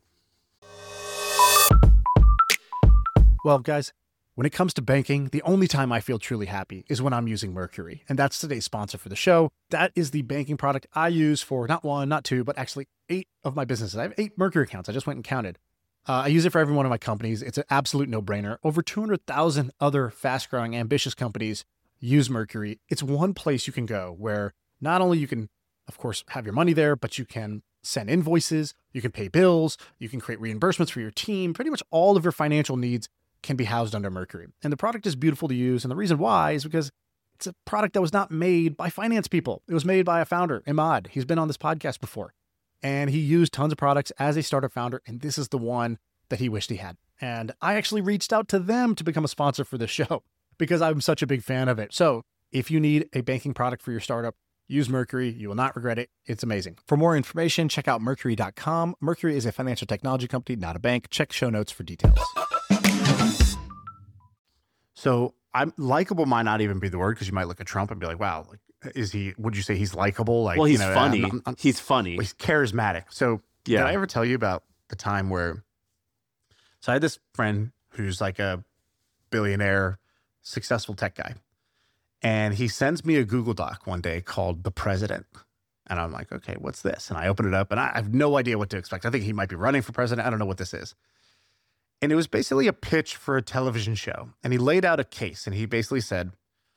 Well, guys, when it comes to banking, the only time I feel truly happy is when I'm using Mercury. And that's today's sponsor for the show. That is the banking product I use for not one, not two, but actually eight of my businesses. I have eight Mercury accounts. I just went and counted. Uh, I use it for every one of my companies. It's an absolute no-brainer. Over two hundred thousand other fast-growing, ambitious companies use Mercury. It's one place you can go where not only you can, of course, have your money there, but you can send invoices, you can pay bills, you can create reimbursements for your team. Pretty much all of your financial needs can be housed under Mercury. And the product is beautiful to use. And the reason why is because it's a product that was not made by finance people. It was made by a founder, Imad. He's been on this podcast before. And he used tons of products as a startup founder, and this is the one that he wished he had. And I actually reached out to them to become a sponsor for the show because I'm such a big fan of it. So if you need a banking product for your startup, use Mercury. You will not regret it. It's amazing. For more information, check out Mercury dot com. Mercury is a financial technology company, not a bank. Check show notes for details. So I'm likable might not even be the word because you might look at Trump and be like, wow, like, is he, would you say he's likable? Like, Well, he's you know, funny. I'm- I'm- he's funny. Well, he's charismatic. So Yeah. did I ever tell you about the time where, so I had this friend who's like a billionaire, successful tech guy. And he sends me a Google Doc one day called The President. And I'm like, okay, what's this? And I open it up and I have no idea what to expect. I think he might be running for president. I don't know what this is. And it was basically a pitch for a television show. And he laid out a case and he basically said,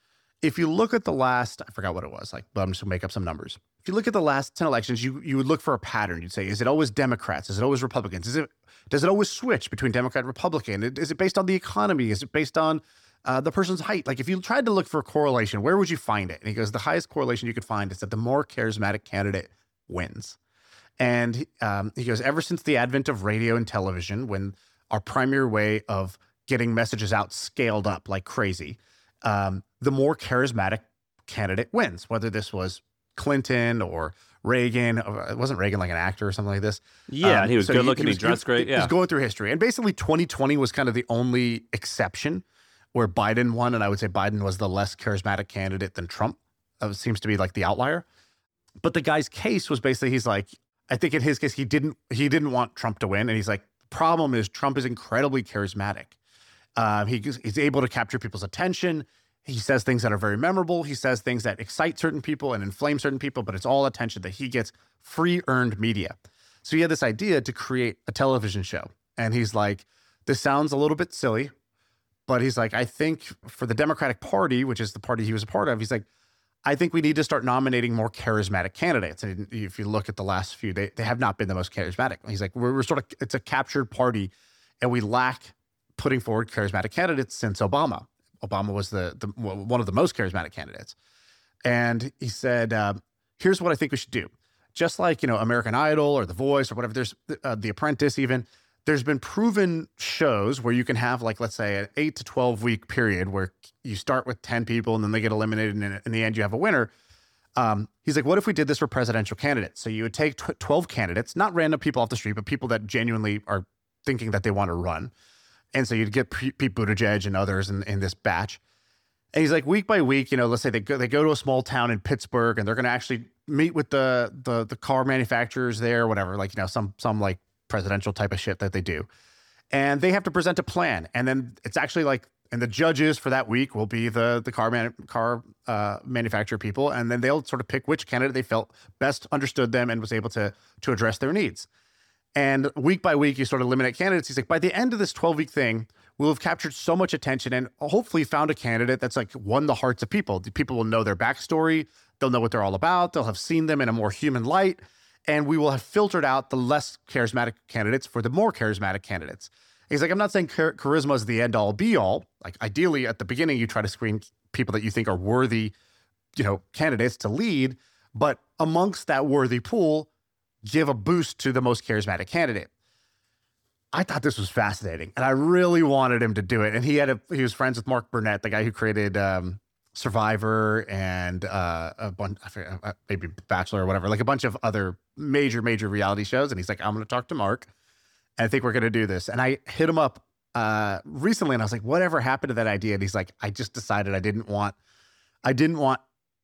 if you look at the last, I forgot what it was, like, but I'm just gonna make up some numbers. If you look at the last ten elections, you you would look for a pattern. You'd say, is it always Democrats? Is it always Republicans? Is it does it always switch between Democrat and Republican? Is it based on the economy? Is it based on uh, the person's height? Like if you tried to look for a correlation, where would you find it? And he goes, the highest correlation you could find is that the more charismatic candidate wins. And um, he goes, ever since the advent of radio and television, when our primary way of getting messages out scaled up like crazy, um, the more charismatic candidate wins, whether this was Clinton or Reagan. Or it wasn't Reagan like an actor or something like this. Yeah, Um, he was so good looking. He, was- dressed great. Yeah. He's going through history. And basically twenty twenty was kind of the only exception where Biden won. And I would say Biden was the less charismatic candidate than Trump. Uh, seems to be like the outlier. But the guy's case was basically, he's like, I think in his case, he didn't, he didn't want Trump to win. And he's like, problem is Trump is incredibly charismatic. Uh, he, he's able to capture people's attention. He says things that are very memorable. He says things that excite certain people and inflame certain people, but it's all attention that he gets free earned media. So he had this idea to create a television show. And he's like, this sounds a little bit silly, but he's like, I think for the Democratic Party, which is the party he was a part of, he's like, I think we need to start nominating more charismatic candidates. And if you look at the last few, they, they have not been the most charismatic. He's like, we're, we're sort of, it's a captured party and we lack putting forward charismatic candidates since Obama. Obama was the, the one of the most charismatic candidates. And he said, uh, here's what I think we should do. just like, you know, American Idol or The Voice or whatever, there's uh, The Apprentice even, there's been proven shows where you can have like, let's say an eight to twelve week period where you start with ten people and then they get eliminated and in the end you have a winner. Um, he's like, what if we did this for presidential candidates? So you would take tw- twelve candidates, not random people off the street, but people that genuinely are thinking that they want to run. And so you'd get Pete Buttigieg and others in, in this batch. And he's like, week by week, you know, let's say they go, they go to a small town in Pittsburgh and they're going to actually meet with the, the, the car manufacturers there, whatever, like, you know, some, some like presidential type of shit that they do. And they have to present a plan. And then it's actually like, and the judges for that week will be the, the car man, car uh, manufacturer people. And then they'll sort of pick which candidate they felt best understood them and was able to, to address their needs. And week by week, you sort of eliminate candidates. He's like, by the end of this twelve week thing, we'll have captured so much attention and hopefully found a candidate that's like won the hearts of people. The people will know their backstory. They'll know what they're all about. They'll have seen them in a more human light. And we will have filtered out the less charismatic candidates for the more charismatic candidates. He's like, I'm not saying char- charisma is the end all be all. Like ideally at the beginning, you try to screen people that you think are worthy, you know, candidates to lead. But amongst that worthy pool, give a boost to the most charismatic candidate. I thought this was fascinating, and I really wanted him to do it. And he had a, he was friends with Mark Burnett, the guy who created um, Survivor and uh, a bunch, I forget, uh, maybe Bachelor or whatever, like a bunch of other major, major reality shows. And he's like, I'm going to talk to Mark, and I think we're going to do this. And I hit him up uh, recently, and I was like, whatever happened to that idea? And he's like, I just decided I didn't want, I didn't want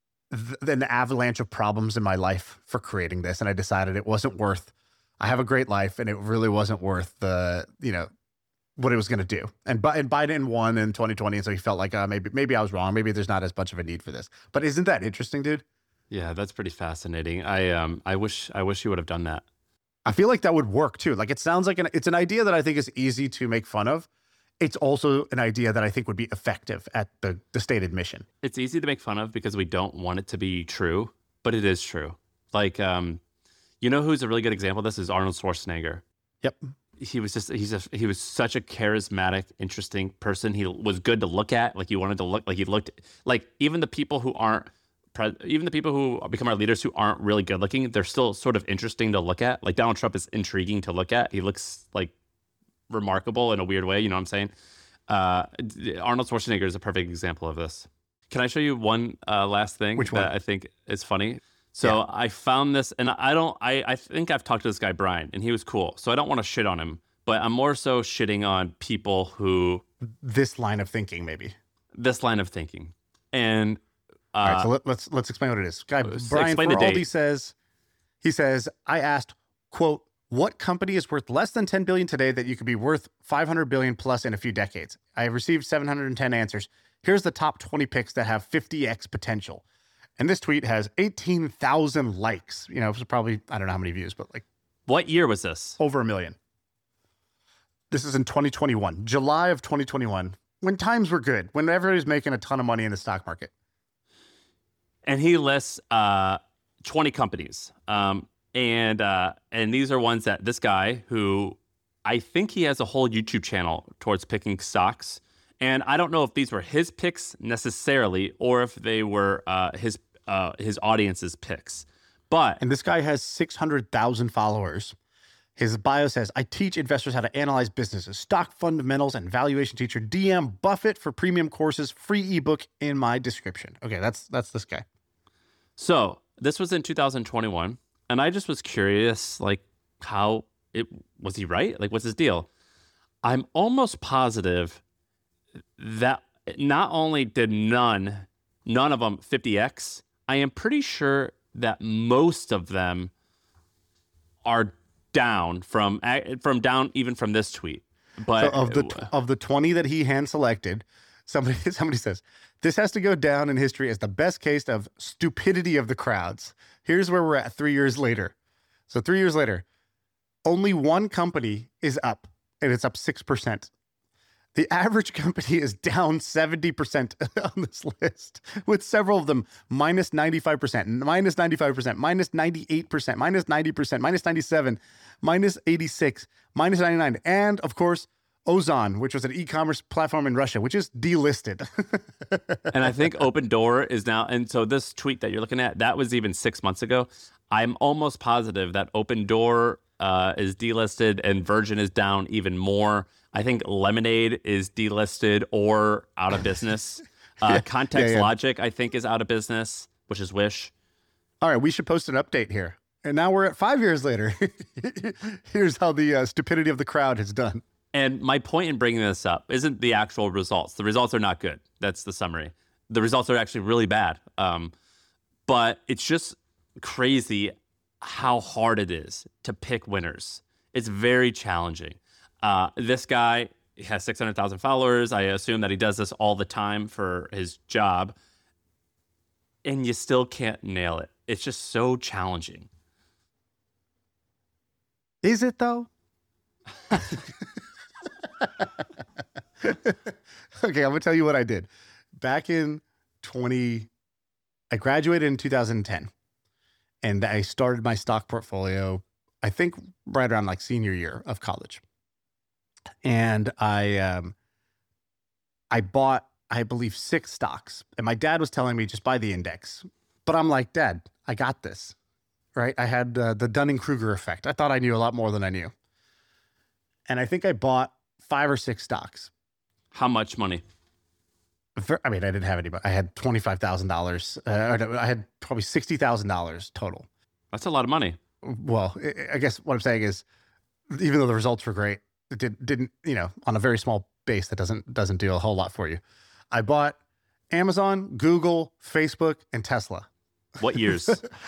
th- an avalanche of problems in my life for creating this, and I decided it wasn't worth. I have a great life, and it really wasn't worth the, you know, what it was going to do. And, and Biden won in twenty twenty, and so he felt like uh, maybe maybe I was wrong. Maybe there's not as much of a need for this. But isn't that interesting, dude? Yeah, that's pretty fascinating. I um I wish I wish you would have done that. I feel like that would work too. Like it sounds like an it's an idea that I think is easy to make fun of. It's also an idea that I think would be effective at the the stated mission. It's easy to make fun of because we don't want it to be true, but it is true. Like um. You know who's a really good example of this is Arnold Schwarzenegger. Yep. He was just he's a he was such a charismatic, interesting person. He was good to look at. Like you wanted to look like he looked like even the people who aren't even the people who become our leaders who aren't really good looking, they're still sort of interesting to look at. Like Donald Trump is intriguing to look at. He looks like remarkable in a weird way. You know what I'm saying? Uh, Arnold Schwarzenegger is a perfect example of this. Can I show you one uh, last thing Which that one? I think is funny? So yeah. I found this, and I don't, I, I think I've talked to this guy, Brian, and he was cool. So I don't want to shit on him, but I'm more so shitting on people who... This line of thinking, maybe. This line of thinking. And... Uh, All right, so let, let's let's explain what it is. Guy, Brian explain the Feraldi date. says, he says, I asked, quote, what company is worth less than ten billion dollars today that you could be worth five hundred billion dollars plus in a few decades? I have received seven hundred ten answers. Here's the top twenty picks that have fifty x potential. And this tweet has eighteen thousand likes. You know, it was probably, I don't know how many views, but like. What year was this? Over a million. This is in twenty twenty-one, July of twenty twenty-one, when times were good, when everybody's making a ton of money in the stock market. And he lists uh, twenty companies. Um, and uh, and these are ones that this guy who I think he has a whole YouTube channel towards picking stocks. And I don't know if these were his picks necessarily or if they were uh, his uh, his audience's picks. But and this guy has six hundred thousand followers. His bio says, I teach investors how to analyze businesses, stock fundamentals, and valuation teacher. D M Buffett for premium courses, free ebook in my description. Okay, that's that's this guy. So this was in two thousand twenty-one. And I just was curious, like, how it was he right? Like, what's his deal? I'm almost positive that not only did none, none of them fifty x, I am pretty sure that most of them are down from from down even from this tweet. But so of the of the twenty that he hand selected, somebody somebody says this has to go down in history as the best case of stupidity of the crowds. Here's where we're at three years later. So three years later, only one company is up, and it's up six percent. The average company is down seventy percent on this list, with several of them minus ninety-five percent, minus ninety-five percent, minus ninety-eight percent, minus ninety percent, minus ninety-seven, minus eighty-six, minus ninety-nine, and of course, Ozon, which was an e-commerce platform in Russia, which is delisted. And I think Open Door is now, and so this tweet that you're looking at, that was even six months ago. I'm almost positive that Open Door uh, is delisted and Virgin is down even more. I think Lemonade is delisted or out of business. Uh, Yeah, Context yeah, yeah. Logic, I think, is out of business, which is Wish. All right, we should post an update here. And now we're at five years later. Here's how the uh, stupidity of the crowd has done. And my point in bringing this up isn't the actual results. The results are not good. That's the summary. The results are actually really bad. Um, but it's just crazy how hard it is to pick winners. It's very challenging. Uh, this guy has six hundred thousand followers. I assume that he does this all the time for his job. And you still can't nail it. It's just so challenging. Is it though? Okay, I'm gonna tell you what I did. Back in twenty, I graduated in two thousand ten, and I started my stock portfolio, I think right around like senior year of college. And I, um, I bought, I believe, six stocks, and my dad was telling me just buy the index, but I'm like, Dad, I got this, right? I had uh, the Dunning-Kruger effect. I thought I knew a lot more than I knew. And I think I bought five or six stocks. How much money? I mean, I didn't have any, but I had twenty-five thousand dollars. Uh, I had probably sixty thousand dollars total. That's a lot of money. Well, I guess what I'm saying is, even though the results were great, it did, didn't, you know, on a very small base, that doesn't doesn't do a whole lot for you. I bought Amazon, Google, Facebook, and Tesla. What years?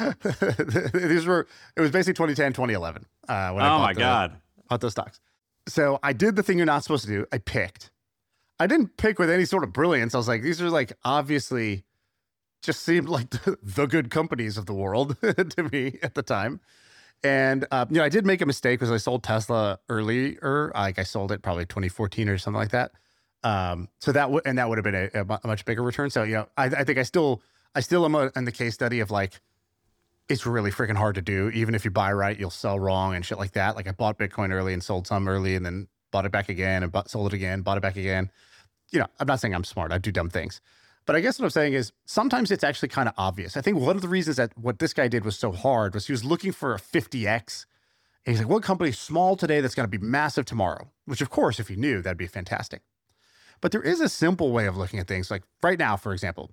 These were, it was basically twenty ten, twenty eleven. Uh, when I Oh bought my the- God. bought those stocks. So I did the thing you're not supposed to do. I picked. I didn't pick with any sort of brilliance. I was like, these are like obviously just seemed like the, the good companies of the world to me at the time. And, uh, you know, I did make a mistake because I sold Tesla earlier. Like I sold it probably twenty fourteen or something like that. Um, so that would, and that would have been a, a mu- a much bigger return. So, you know, I, I think I still, I still am a, in the case study of like, it's really freaking hard to do. Even if you buy right, you'll sell wrong and shit like that. Like I bought Bitcoin early and sold some early and then bought it back again and bought, sold it again, bought it back again. You know, I'm not saying I'm smart. I do dumb things. But I guess what I'm saying is sometimes it's actually kind of obvious. I think one of the reasons that what this guy did was so hard was he was looking for a fifty X. And he's like, what company is small today that's going to be massive tomorrow? Which, of course, if you knew, that'd be fantastic. But there is a simple way of looking at things. Like right now, for example,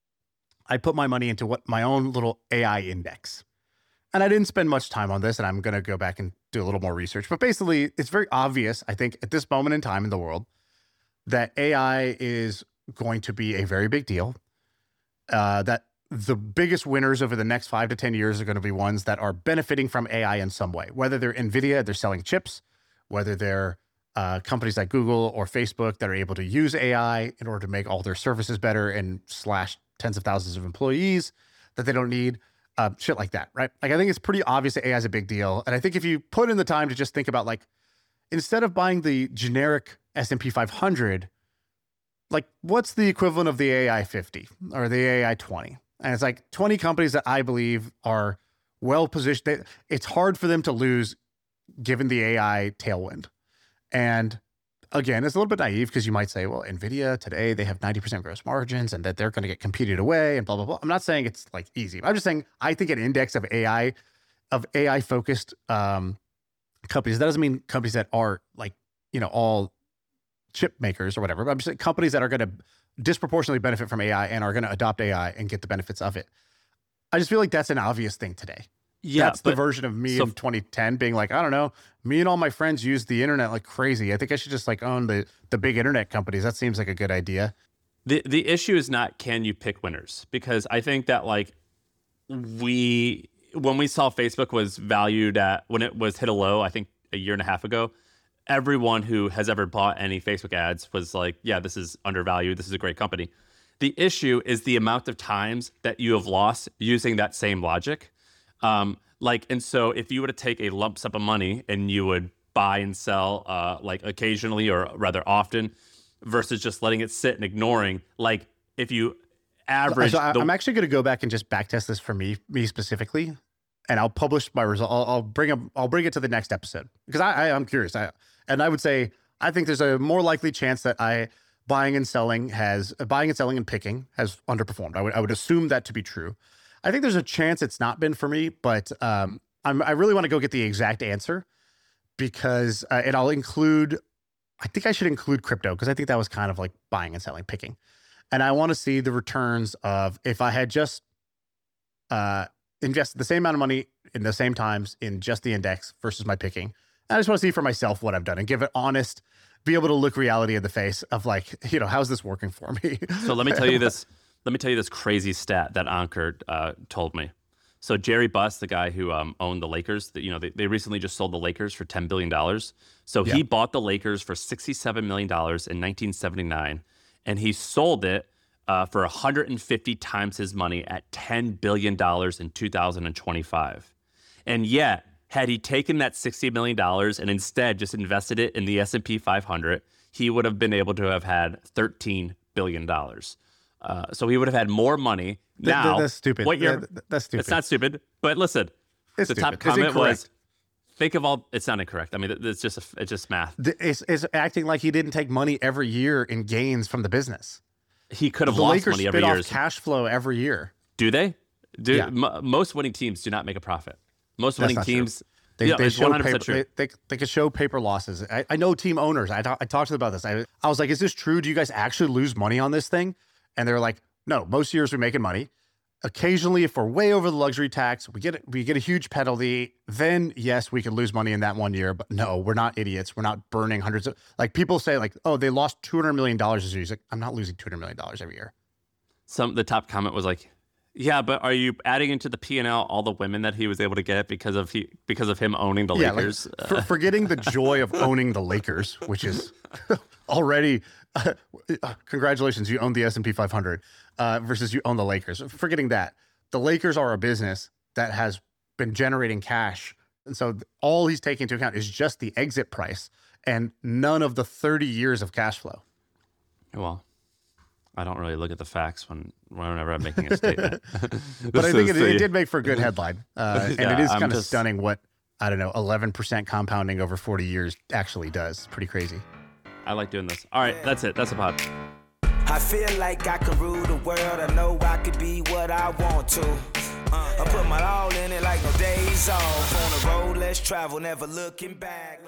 I put my money into what my own little A I index. And I didn't spend much time on this, and I'm going to go back and do a little more research. But basically, it's very obvious, I think, at this moment in time in the world, that A I is going to be a very big deal. Uh, that the biggest winners over the next five to ten years are going to be ones that are benefiting from A I in some way, whether they're NVIDIA, they're selling chips, whether they're uh, companies like Google or Facebook that are able to use A I in order to make all their services better and slash tens of thousands of employees that they don't need, uh, shit like that, right? Like, I think it's pretty obvious that A I is a big deal. And I think if you put in the time to just think about, like, instead of buying the generic S and P five hundred, like, what's the equivalent of the A I fifty or the A I twenty? And it's like twenty companies that I believe are well positioned. It's hard for them to lose given the A I tailwind. And again, it's a little bit naive because you might say, well, NVIDIA today, they have ninety percent gross margins and that they're going to get competed away and blah, blah, blah. I'm not saying it's like easy. I'm just saying I think an index of A I, of A I focused um, companies, that doesn't mean companies that are like, you know, all chip makers or whatever, but I'm just saying companies that are going to disproportionately benefit from A I and are going to adopt A I and get the benefits of it. I just feel like that's an obvious thing today. Yeah, that's the but- version of me so- in twenty ten being like, I don't know, me and all my friends use the internet like crazy. I think I should just like own the the big internet companies. That seems like a good idea. The the issue is not can you pick winners, because I think that like we when we saw Facebook was valued at when it was hit a low, I think a year and a half ago, everyone who has ever bought any Facebook ads was like, yeah, this is undervalued. This is a great company. The issue is the amount of times that you have lost using that same logic. Um, like, and so if you were to take a lump sum of money and you would buy and sell uh, like occasionally or rather often versus just letting it sit and ignoring, like if you average. So I, the- I'm actually going to go back and just backtest this for me, me specifically, and I'll publish my result. I'll, I'll bring up, I'll bring it to the next episode because I, I I'm curious. I, and I would say I think there's a more likely chance that I buying and selling has uh, buying and selling and picking has underperformed. I would I would assume that to be true. I think there's a chance it's not been for me, but um, I'm, I really want to go get the exact answer because, uh, and I'll include, I think I should include crypto because I think that was kind of like buying and selling, picking. And I want to see the returns of if I had just uh, invested the same amount of money in the same times in just the index versus my picking. And I just want to see for myself what I've done and give it honest, be able to look reality in the face of like, you know, how's this working for me? So let me tell you this. Let me tell you this crazy stat that Ankur uh, told me. So Jerry Buss, the guy who um, owned the Lakers, you know, they, they recently just sold the Lakers for ten billion dollars. So yeah. he bought the Lakers for sixty-seven million dollars in nineteen seventy-nine, and he sold it uh, for one hundred fifty times his money at ten billion dollars in two thousand twenty-five. And yet, had he taken that sixty million dollars and instead just invested it in the S and P five hundred, he would have been able to have had thirteen billion dollars. Uh, so he would have had more money. Now, Th- that's stupid. What year? Th- that's stupid. It's not stupid. But listen, it's the stupid. top comment it's was, think of all, it's not incorrect. I mean, it's just, a, it's just math. It's, it's acting like he didn't take money every year in gains from the business. He could have the lost Lakers money every spit year. Off cash flow every year. Do they? Do yeah. m- most winning teams do not make a profit. Most That's winning teams, They, yeah, they, it's show one hundred percent paper, true. they, they, they can show paper losses. I, I know team owners. I, talk, I talked to them about this. I, I was like, is this true? Do you guys actually lose money on this thing? And they're like, no, most years we're making money. Occasionally, if we're way over the luxury tax, we get we get a huge penalty. Then, yes, we could lose money in that one year. But no, we're not idiots. We're not burning hundreds of, like people say like, oh, they lost two hundred million dollars this year. He's like, I'm not losing two hundred million dollars every year. Some the top comment was like, yeah, but are you adding into the P and L all the women that he was able to get because of he because of him owning the yeah, Lakers? Like, for, forgetting the joy of owning the Lakers, which is already uh, congratulations, you own the S and P five hundred uh, versus you own the Lakers. Forgetting that, the Lakers are a business that has been generating cash, and so all he's taking into account is just the exit price and none of the thirty years of cash flow. Well, I don't really look at the facts when whenever I'm making a statement. But I think it, it did make for a good headline. Uh, and yeah, it is I'm kind of just, stunning what, I don't know, eleven percent compounding over forty years actually does. It's pretty crazy. I like doing this. All right, that's it. That's a pod. I feel like I can rule the world. I know I could be what I want to. Uh, I put my all in it like no days off. On the road, let's travel, never looking back.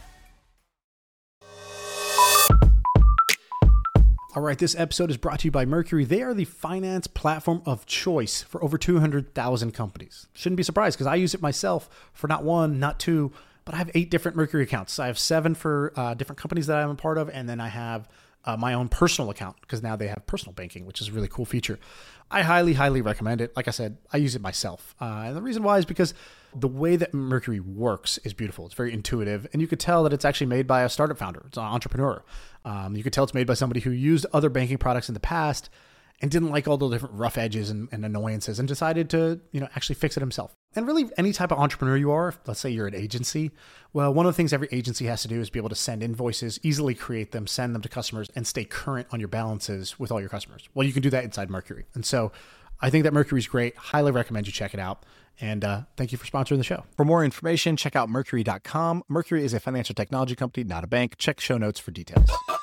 All right, this episode is brought to you by Mercury. They are the finance platform of choice for over two hundred thousand companies. Shouldn't be surprised because I use it myself for not one, not two, but I have eight different Mercury accounts. I have seven for uh, different companies that I'm a part of, and then I have uh, my own personal account because now they have personal banking, which is a really cool feature. I highly, highly recommend it. Like I said, I use it myself. Uh, and the reason why is because the way that Mercury works is beautiful. It's very intuitive. And you could tell that it's actually made by a startup founder. It's an entrepreneur. Um, you could tell it's made by somebody who used other banking products in the past and didn't like all the different rough edges and, and annoyances and decided to, you know, actually fix it himself. And really any type of entrepreneur you are, let's say you're an agency, well, one of the things every agency has to do is be able to send invoices, easily create them, send them to customers, and stay current on your balances with all your customers. Well, you can do that inside Mercury. And so I think that Mercury's great. Highly recommend you check it out. And uh, thank you for sponsoring the show. For more information, check out Mercury dot com. Mercury is a financial technology company, not a bank. Check show notes for details.